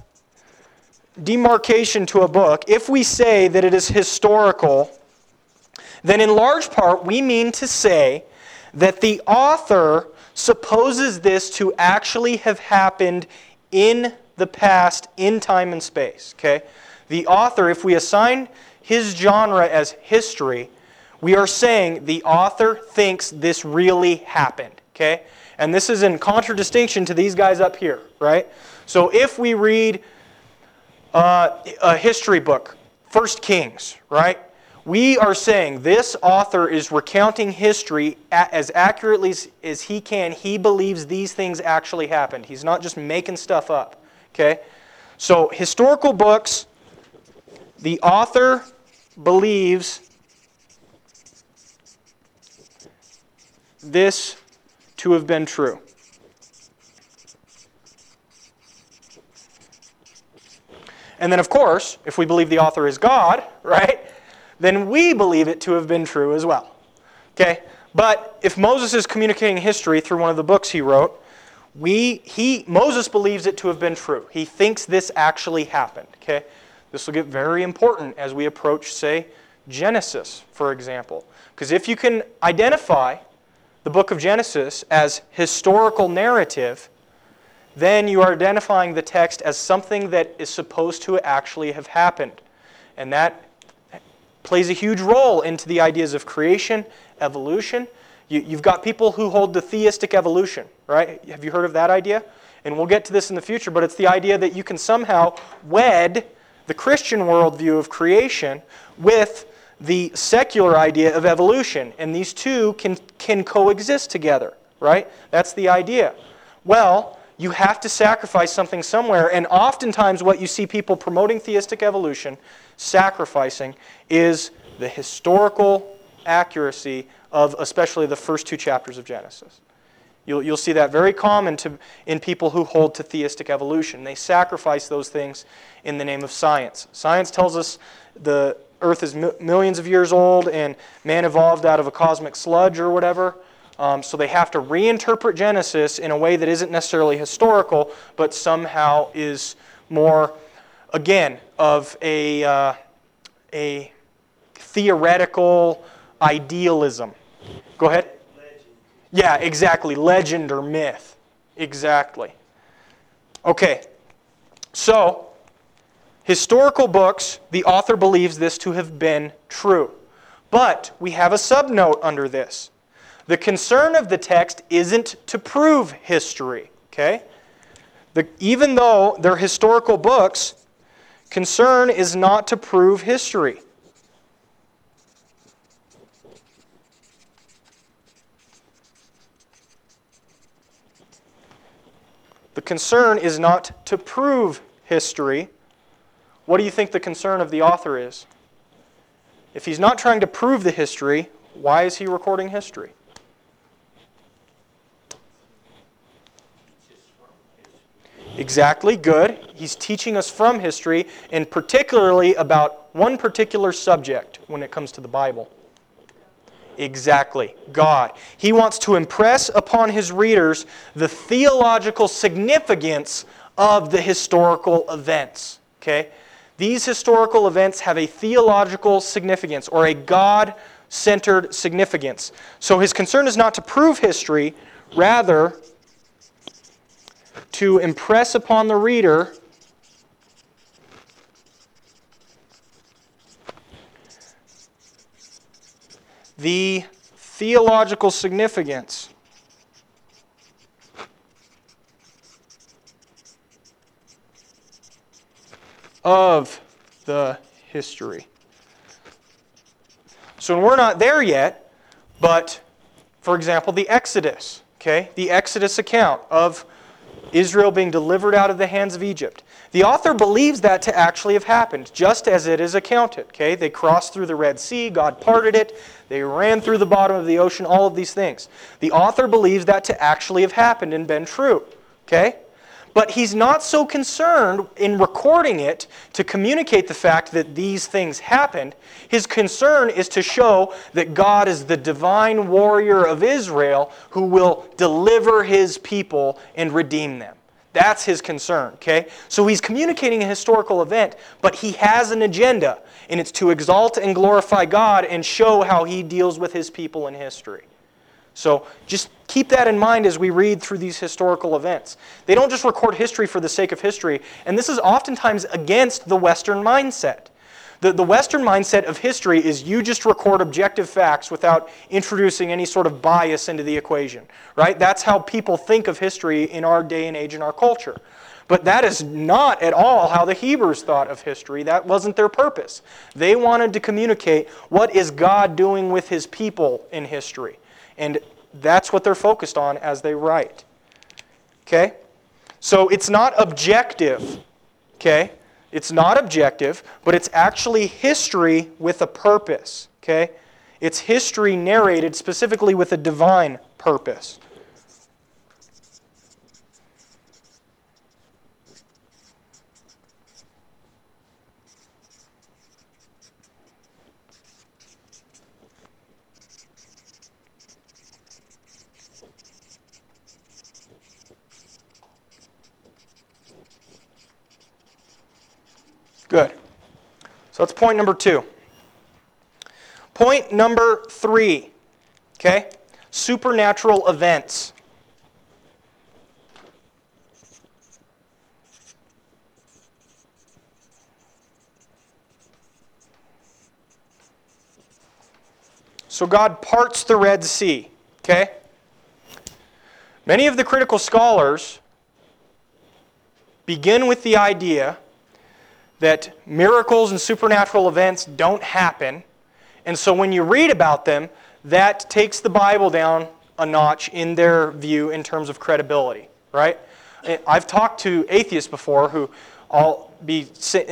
demarcation to a book, if we say that it is historical, then in large part we mean to say that the author supposes this to actually have happened in the past, in time and space, okay? The author, if we assign his genre as history, we are saying the author thinks this really happened, okay? And this is in contradistinction to these guys up here, right? So if we read a history book, 1 Kings, right? We are saying this author is recounting history as accurately as he can. He believes these things actually happened. He's not just making stuff up. Okay? So historical books, the author believes this to have been true. And then, of course, if we believe the author is God, right, then we believe it to have been true as well. Okay? But if Moses is communicating history through one of the books he wrote, Moses believes it to have been true. He thinks this actually happened. Okay? This will get very important as we approach, say, Genesis, for example. Because if you can identify the book of Genesis as historical narrative, then you are identifying the text as something that is supposed to actually have happened. And that plays a huge role into the ideas of creation, evolution. You've got people who hold to theistic evolution, right? Have you heard of that idea? And we'll get to this in the future, but it's the idea that you can somehow wed the Christian worldview of creation with the secular idea of evolution, and these two can coexist together, right? That's the idea. Well, you have to sacrifice something somewhere, and oftentimes what you see people promoting theistic evolution, sacrificing, is the historical accuracy of especially the first two chapters of Genesis. You'll see that very common in people who hold to theistic evolution. They sacrifice those things in the name of science. Science tells us the earth is millions of years old and man evolved out of a cosmic sludge or whatever. So they have to reinterpret Genesis in a way that isn't necessarily historical, but somehow is more, again, of a theoretical idealism. Go ahead. Yeah, exactly. Legend or myth. Exactly. Okay. So, historical books, the author believes this to have been true. But we have a subnote under this. The concern of the text isn't to prove history. Okay? Even though they're historical books, concern is not to prove history. The concern is not to prove history. What do you think the concern of the author is? If he's not trying to prove the history, why is he recording history? Exactly, good. He's teaching us from history, and particularly about one particular subject when it comes to the Bible. Exactly, God. He wants to impress upon his readers the theological significance of the historical events. Okay? These historical events have a theological significance or a God-centered significance. So his concern is not to prove history, rather to impress upon the reader the theological significance of the history. So we're not there yet, but for example, the Exodus, okay? The Exodus account of Israel being delivered out of the hands of Egypt. The author believes that to actually have happened, just as it is accounted. Okay? They crossed through the Red Sea, God parted it, they ran through the bottom of the ocean, all of these things. The author believes that to actually have happened and been true. Okay? But he's not so concerned in recording it to communicate the fact that these things happened. His concern is to show that God is the divine warrior of Israel who will deliver his people and redeem them. That's his concern, okay? So he's communicating a historical event, but he has an agenda, and it's to exalt and glorify God and show how he deals with his people in history. So just keep that in mind as we read through these historical events. They don't just record history for the sake of history, and this is oftentimes against the Western mindset. The Western mindset of history is you just record objective facts without introducing any sort of bias into the equation, right? That's how people think of history in our day and age in our culture. But that is not at all how the Hebrews thought of history. That wasn't their purpose. They wanted to communicate what is God doing with his people in history. And that's what they're focused on as they write. Okay? So it's not objective. Okay? It's not objective, but it's actually history with a purpose. Okay? It's history narrated specifically with a divine purpose. Good. So that's point number 2. Point number 3, okay? Supernatural events. So God parts the Red Sea, okay? Many of the critical scholars begin with the idea that miracles and supernatural events don't happen, and so when you read about them, that takes the Bible down a notch in their view in terms of credibility, right? I've talked to atheists before who I'll be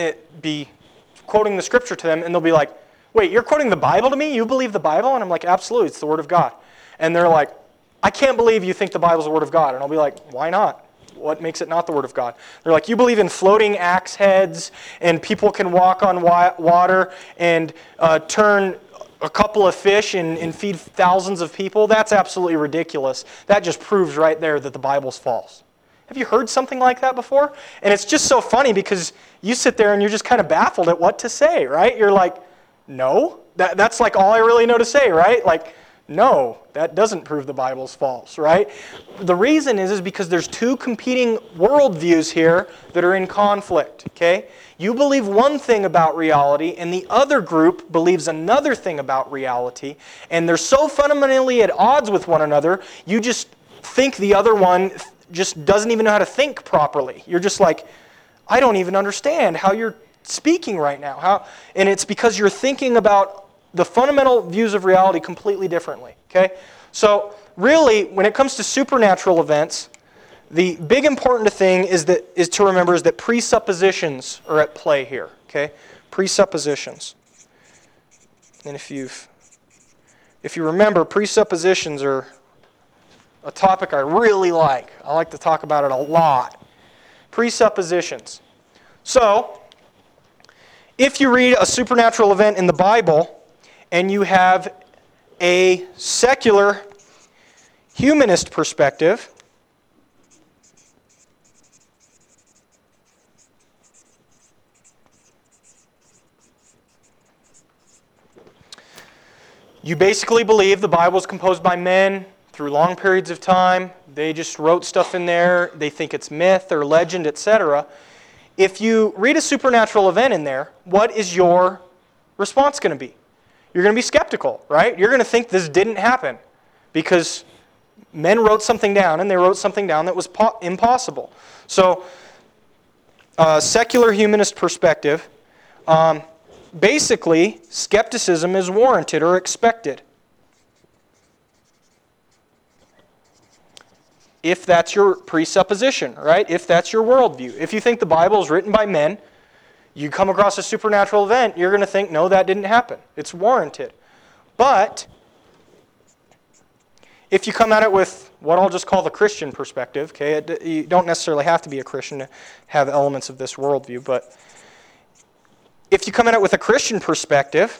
quoting the scripture to them, and they'll be like, wait, you're quoting the Bible to me? You believe the Bible? And I'm like, absolutely, it's the Word of God. And they're like, I can't believe you think the Bible's the Word of God. And I'll be like, why not? What makes it not the Word of God? They're like, you believe in floating axe heads, and people can walk on water and turn a couple of fish and feed thousands of people? That's absolutely ridiculous. That just proves right there that the Bible's false. Have you heard something like that before? And it's just so funny because you sit there and you're just kind of baffled at what to say, right? You're like, no? That's like all I really know to say, right? Like, no, that doesn't prove the Bible's false, right? The reason is because there's two competing worldviews here that are in conflict, okay? You believe one thing about reality, and the other group believes another thing about reality, and they're so fundamentally at odds with one another, you just think the other one just doesn't even know how to think properly. You're just like, I don't even understand how you're speaking right now. And it's because you're thinking about the fundamental views of reality completely differently, okay? So really, when it comes to supernatural events, the big important thing is to remember that presuppositions are at play here, okay? Presuppositions. And if you remember, presuppositions are a topic I really like. I like to talk about it a lot. Presuppositions. So, if you read a supernatural event in the Bible, and you have a secular humanist perspective, you basically believe the Bible is composed by men through long periods of time. They just wrote stuff in there. They think it's myth or legend, etc. If you read a supernatural event in there, what is your response going to be? You're going to be skeptical, right? You're going to think this didn't happen because men wrote something down, and they wrote something down that was impossible. So, secular humanist perspective, basically, skepticism is warranted or expected. If that's your presupposition, right? If that's your worldview. If you think the Bible is written by men, you come across a supernatural event, you're going to think, no, that didn't happen. It's warranted. But if you come at it with what I'll just call the Christian perspective, okay, you don't necessarily have to be a Christian to have elements of this worldview, but if you come at it with a Christian perspective,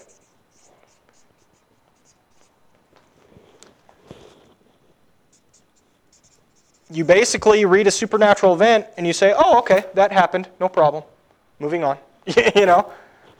you basically read a supernatural event and you say, oh, okay, that happened, no problem. Moving on. You know?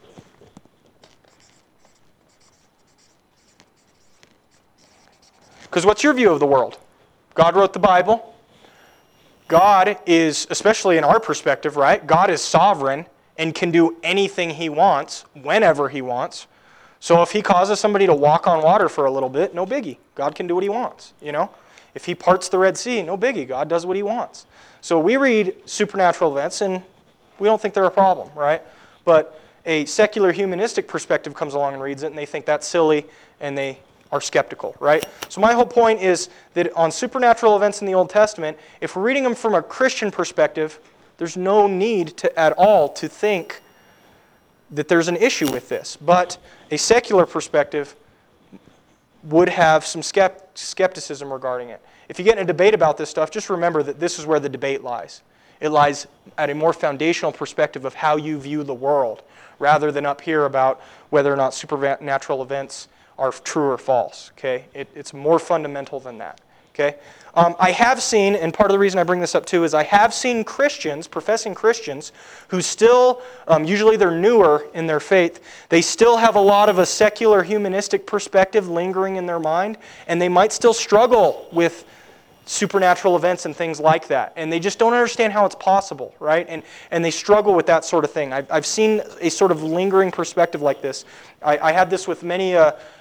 Because what's your view of the world? God wrote the Bible. God is, especially in our perspective, right? God is sovereign and can do anything He wants, whenever He wants. So if He causes somebody to walk on water for a little bit, no biggie. God can do what He wants, you know? If He parts the Red Sea, no biggie. God does what He wants. So we read supernatural events and we don't think they're a problem, right? But a secular humanistic perspective comes along and reads it, and they think that's silly, and they are skeptical, right? So my whole point is that on supernatural events in the Old Testament, if we're reading them from a Christian perspective, there's no need at all to think that there's an issue with this. But a secular perspective would have some skepticism regarding it. If you get in a debate about this stuff, just remember that this is where the debate lies. It lies at a more foundational perspective of how you view the world, rather than up here about whether or not supernatural events are true or false. Okay, it's more fundamental than that. Okay, I have seen, and part of the reason I bring this up too is I have seen Christians, professing Christians, who still, usually they're newer in their faith, they still have a lot of a secular humanistic perspective lingering in their mind, and they might still struggle with supernatural events and things like that. And they just don't understand how it's possible, right? And they struggle with that sort of thing. I've seen a sort of lingering perspective like this. I had this with many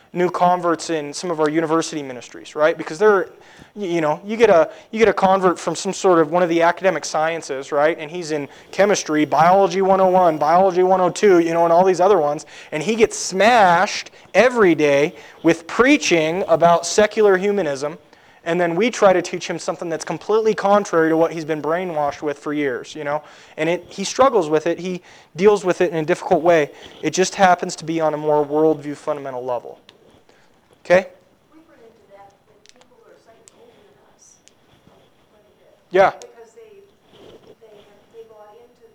new converts in some of our university ministries, right? Because they're, you get a convert from some sort of one of the academic sciences, right? And he's in chemistry, biology 101, biology 102, and all these other ones, and he gets smashed every day with preaching about secular humanism. And then we try to teach him something that's completely contrary to what he's been brainwashed with for years, And he struggles with it. He deals with it in a difficult way. It just happens to be on a more worldview fundamental level. Okay? We run into that when people are slightly older than us, quite a bit. Yeah. Because they bought into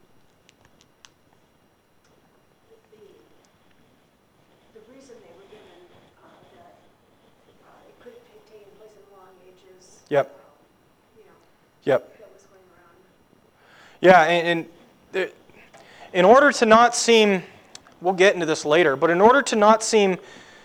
the reason they were given that it could take place in long ages. Yep. Yep. That was going around. Yeah, and in order to not seem, we'll get into this later, but in order to not seem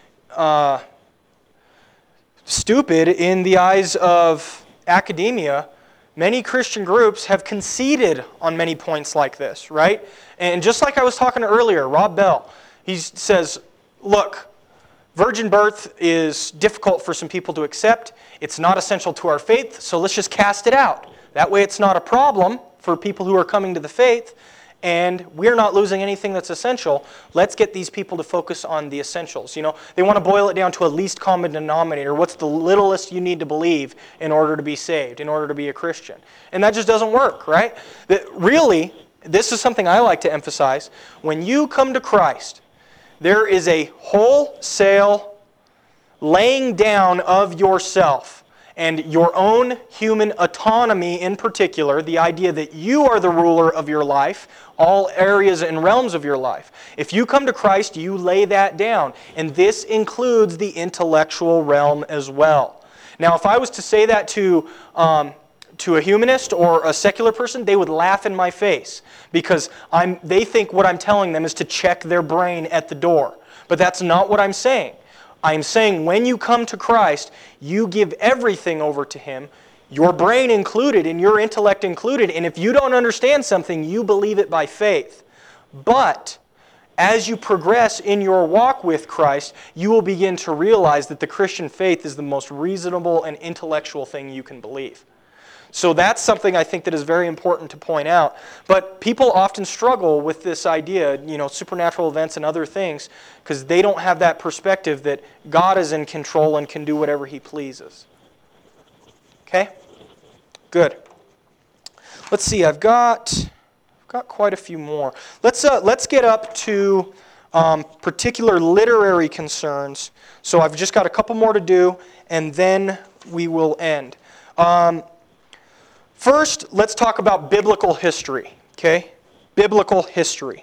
stupid in the eyes of academia, many Christian groups have conceded on many points like this, right? And just like I was talking earlier, Rob Bell, he says, look, virgin birth is difficult for some people to accept. It's not essential to our faith, so let's just cast it out. That way it's not a problem for people who are coming to the faith, and we're not losing anything that's essential. Let's get these people to focus on the essentials. They want to boil it down to a least common denominator. What's the littlest you need to believe in order to be saved, in order to be a Christian? And that just doesn't work, right? Really, this is something I like to emphasize. When you come to Christ, there is a wholesale laying down of yourself and your own human autonomy in particular, the idea that you are the ruler of your life, all areas and realms of your life. If you come to Christ, you lay that down. And this includes the intellectual realm as well. Now, if I was to say that to a humanist or a secular person, they would laugh in my face because they think what I'm telling them is to check their brain at the door. But that's not what I'm saying. I'm saying when you come to Christ, you give everything over to Him, your brain included and your intellect included. And if you don't understand something, you believe it by faith. But as you progress in your walk with Christ, you will begin to realize that the Christian faith is the most reasonable and intellectual thing you can believe. So that's something I think that is very important to point out. But people often struggle with this idea, supernatural events and other things, because they don't have that perspective that God is in control and can do whatever He pleases. Okay? Good. Let's see, I've got quite a few more. Let's get up to particular literary concerns. So I've just got a couple more to do, and then we will end. First, let's talk about biblical history, okay? Biblical history.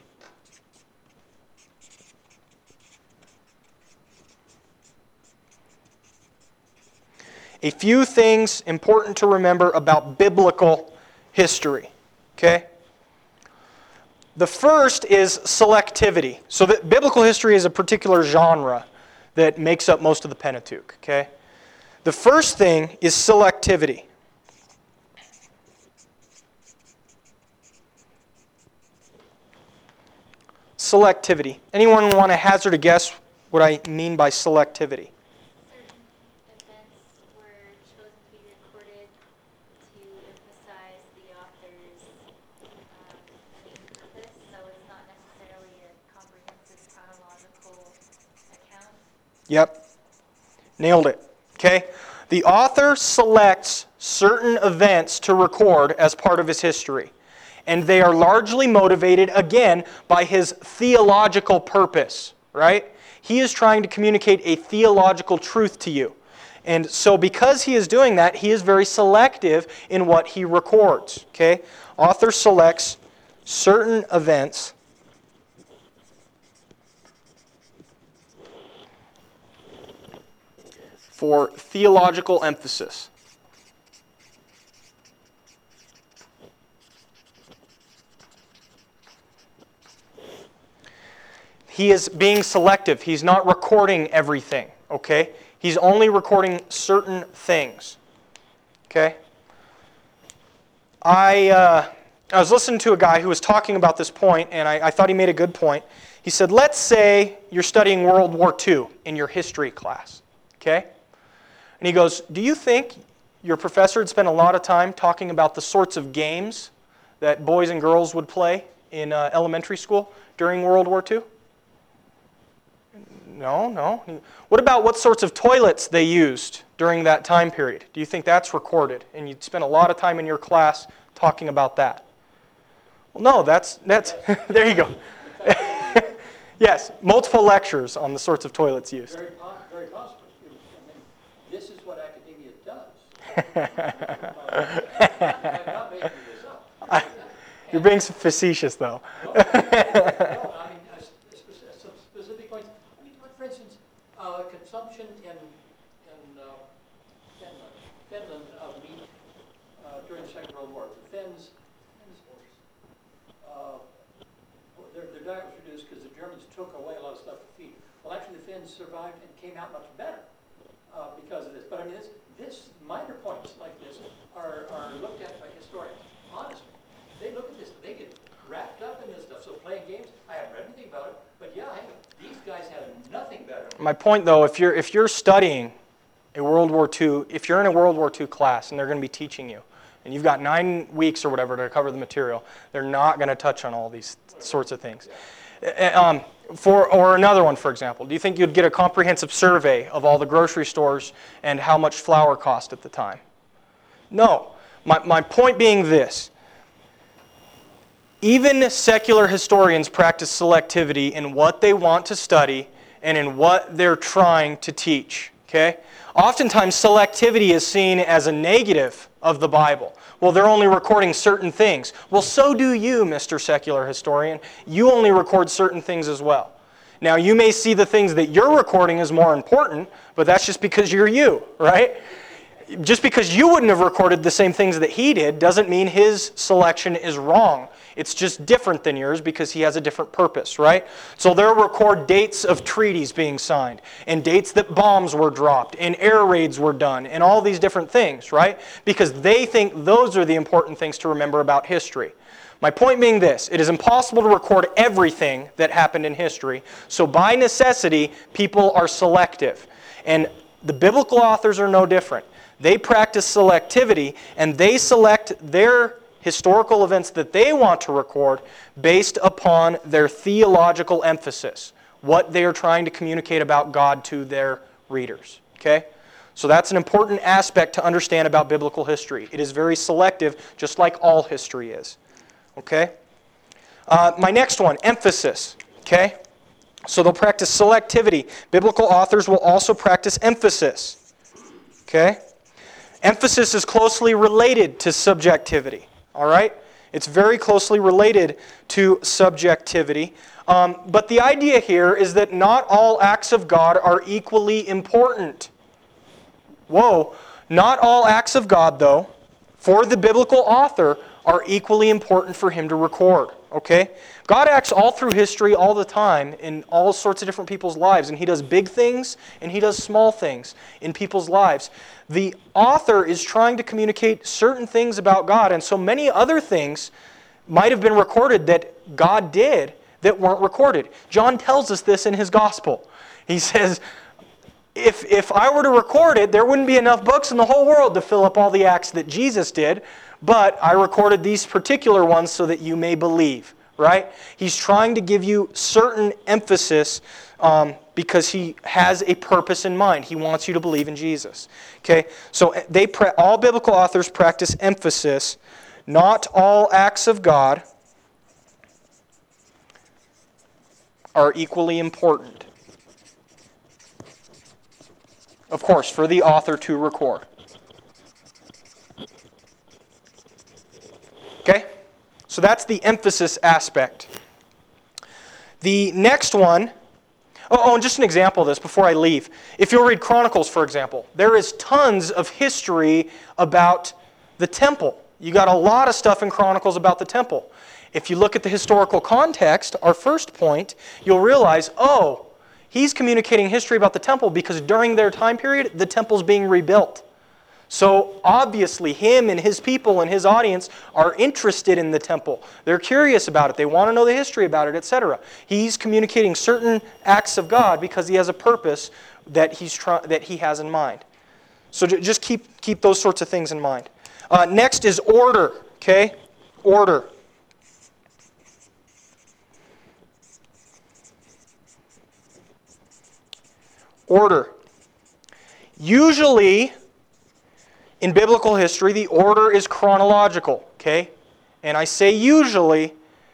A few things important to remember about biblical history, okay? The first is selectivity. So that biblical history is a particular genre that makes up most of the Pentateuch, okay? The first thing is selectivity. Selectivity. Anyone want to hazard a guess what I mean by selectivity? Certain events were chosen to be recorded to emphasize the author's main purpose, so it's not necessarily a comprehensive chronological account. Yep. Nailed it. Okay? The author selects certain events to record as part of his history. And they are largely motivated, again, by his theological purpose, right? He is trying to communicate a theological truth to you. And so because he is doing that, he is very selective in what he records, okay? Author selects certain events for theological emphasis. He is being selective. He's not recording everything, okay? He's only recording certain things, okay? I I was listening to a guy who was talking about this point, and I thought he made a good point. He said, let's say you're studying World War II in your history class, okay? And he goes, do you think your professor had spent a lot of time talking about the sorts of games that boys and girls would play in elementary school during World War II? No. What about what sorts of toilets they used during that time period? Do you think that's recorded? And you'd spend a lot of time in your class talking about that. Well, no, that's there you go. Yes, multiple lectures on the sorts of toilets used. Very possible. I mean, this is what academia does. I'm not making this up. You're being facetious, though. No, I mean, some specific points. I mean, for instance, consumption in Finland of meat during the Second World War. The Finns, their diet was reduced because the Germans took away a lot of stuff to feed. Well, actually, the Finns survived and came out much better because of this. But I mean, this minor points like this are looked at by historians. Honestly, they look at this, they get wrapped up in this stuff. So playing games, I haven't read anything about it, but yeah, hey, these guys have nothing better. My point, though, if you're studying a World War II, if you're in a World War II class and they're going to be teaching you, and you've got 9 weeks or whatever to cover the material, they're not going to touch on all these sorts of things. Or another one, for example, do you think you'd get a comprehensive survey of all the grocery stores and how much flour cost at the time? No. My point being this. Even secular historians practice selectivity in what they want to study and in what they're trying to teach. Okay? Oftentimes, selectivity is seen as a negative of the Bible. Well, they're only recording certain things. Well, so do you, Mr. Secular Historian. You only record certain things as well. Now, you may see the things that you're recording as more important, but that's just because you're you, right? Just because you wouldn't have recorded the same things that he did doesn't mean his selection is wrong. It's just different than yours because he has a different purpose, right? So they'll record dates of treaties being signed and dates that bombs were dropped and air raids were done and all these different things, right? Because they think those are the important things to remember about history. My point being this, it is impossible to record everything that happened in history, so by necessity, people are selective. And the biblical authors are no different. They practice selectivity, and they select their historical events that they want to record based upon their theological emphasis, what they are trying to communicate about God to their readers. Okay? So that's an important aspect to understand about biblical history. It is very selective, just like all history is. Okay? My next one, emphasis. Okay? So they'll practice selectivity. Biblical authors will also practice emphasis. Okay? Emphasis is closely related to subjectivity. All right? It's very closely related to subjectivity. But the idea here is that not all acts of God are equally important. Whoa. Not all acts of God, though, for the biblical author, are equally important for him to record. Okay? God acts all through history all the time in all sorts of different people's lives. And He does big things and He does small things in people's lives. The author is trying to communicate certain things about God, and so many other things might have been recorded that God did that weren't recorded. John tells us this in his gospel. He says, if I were to record it, there wouldn't be enough books in the whole world to fill up all the acts that Jesus did, but I recorded these particular ones so that you may believe. Right? He's trying to give you certain emphasis because He has a purpose in mind. He wants you to believe in Jesus. Okay? So all biblical authors practice emphasis. Not all acts of God are equally important. Of course, for the author to record. Okay? So that's the emphasis aspect. The next one, and just an example of this before I leave. If you'll read Chronicles, for example, there is tons of history about the temple. You got a lot of stuff in Chronicles about the temple. If you look at the historical context, our first point, you'll realize, he's communicating history about the temple because during their time period, the temple's being rebuilt. So obviously him and his people and his audience are interested in the temple. They're curious about it. They want to know the history about it, etc. He's communicating certain acts of God because he has a purpose that he has in mind. So just keep those sorts of things in mind. Next is order. Okay? Order. Order. Usually, in biblical history, the order is chronological, okay? And I say usually,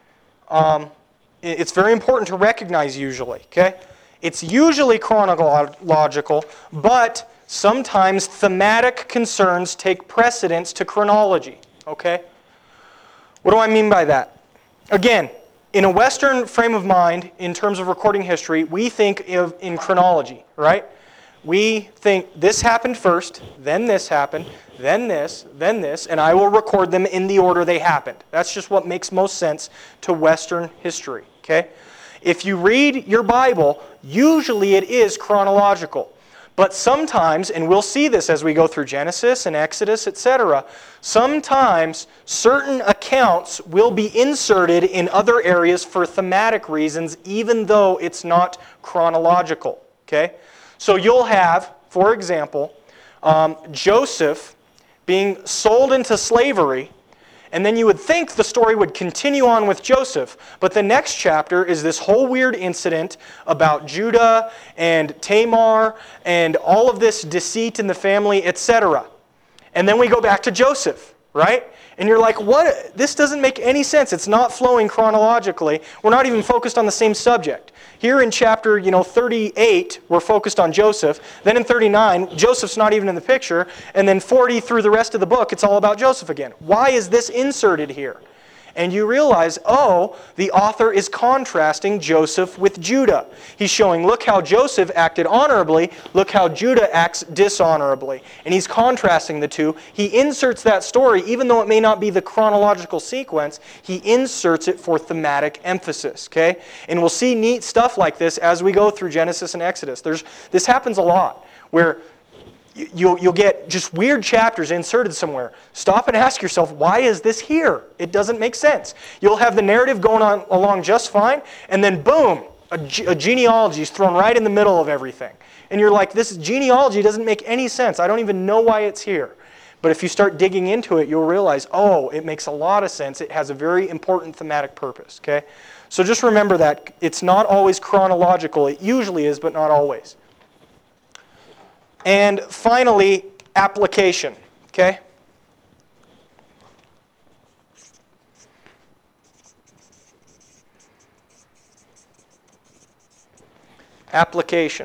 it's very important to recognize usually, okay? It's usually chronological, but sometimes thematic concerns take precedence to chronology, okay? What do I mean by that? Again, in a Western frame of mind, in terms of recording history, we think in chronology, right? We think this happened first, then this happened, then this, and I will record them in the order they happened. That's just what makes most sense to Western history, okay? If you read your Bible, usually it is chronological. But sometimes, and we'll see this as we go through Genesis and Exodus, etc., sometimes certain accounts will be inserted in other areas for thematic reasons, even though it's not chronological, okay? So you'll have, for example, Joseph being sold into slavery, and then you would think the story would continue on with Joseph. But the next chapter is this whole weird incident about Judah and Tamar and all of this deceit in the family, etc. And then we go back to Joseph, right? And you're like, what? This doesn't make any sense. It's not flowing chronologically. We're not even focused on the same subject. Here in chapter 38, we're focused on Joseph. Then in 39, Joseph's not even in the picture. And then 40 through the rest of the book, it's all about Joseph again. Why is this inserted here? And you realize, oh, the author is contrasting Joseph with Judah. He's showing, look how Joseph acted honorably, look how Judah acts dishonorably. And he's contrasting the two. He inserts that story, even though it may not be the chronological sequence, he inserts it for thematic emphasis, okay? And we'll see neat stuff like this as we go through Genesis and Exodus. This happens a lot, where you'll get just weird chapters inserted somewhere. Stop and ask yourself, why is this here? It doesn't make sense. You'll have the narrative going on along just fine, and then boom, a genealogy is thrown right in the middle of everything. And you're like, this genealogy doesn't make any sense. I don't even know why it's here. But if you start digging into it, you'll realize, oh, it makes a lot of sense. It has a very important thematic purpose, okay? So just remember that it's not always chronological. It usually is, but not always. And finally, application, okay? Application.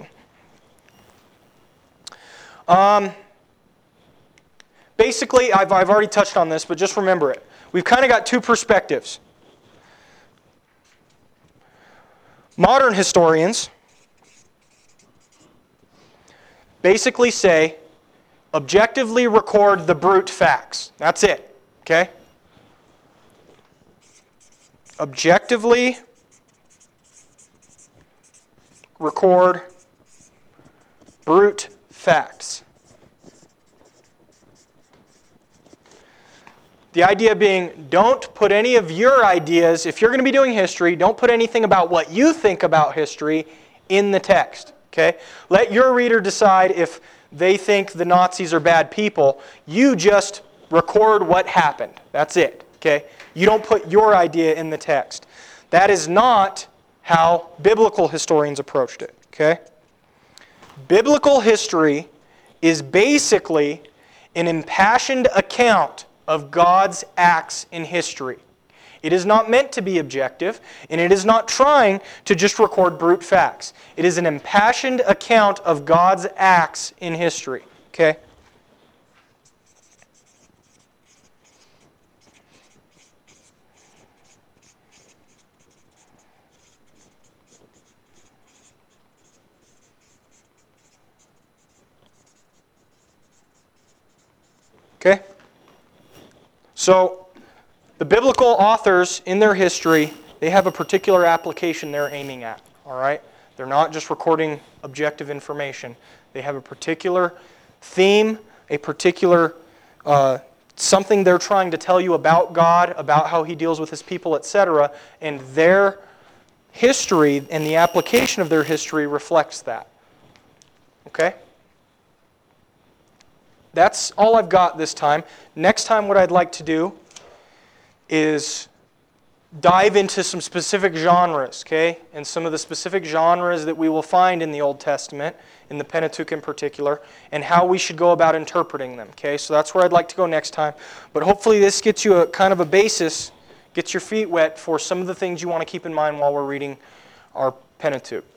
Basically, I've already touched on this, but just remember it. We've kind of got two perspectives. Modern historians basically say, objectively record the brute facts. That's it, okay? Objectively record brute facts. The idea being, don't put any of your ideas, if you're going to be doing history, don't put anything about what you think about history in the text. Okay? Let your reader decide if they think the Nazis are bad people. You just record what happened. That's it. Okay? You don't put your idea in the text. That is not how biblical historians approached it. Okay? Biblical history is basically an impassioned account of God's acts in history. It is not meant to be objective, and it is not trying to just record brute facts. It is an impassioned account of God's acts in history. Okay? Okay? So, the biblical authors in their history, they have a particular application they're aiming at. All right? They're not just recording objective information. They have a particular theme a particular something they're trying to tell you about God, about how He deals with His people, etc., and their history and the application of their history reflects that. Okay? That's all I've got this time. Next time what I'd like to do is dive into some specific genres, okay? And some of the specific genres that we will find in the Old Testament, in the Pentateuch in particular, and how we should go about interpreting them, okay? So that's where I'd like to go next time. But hopefully this gets you a kind of a basis, gets your feet wet for some of the things you want to keep in mind while we're reading our Pentateuch.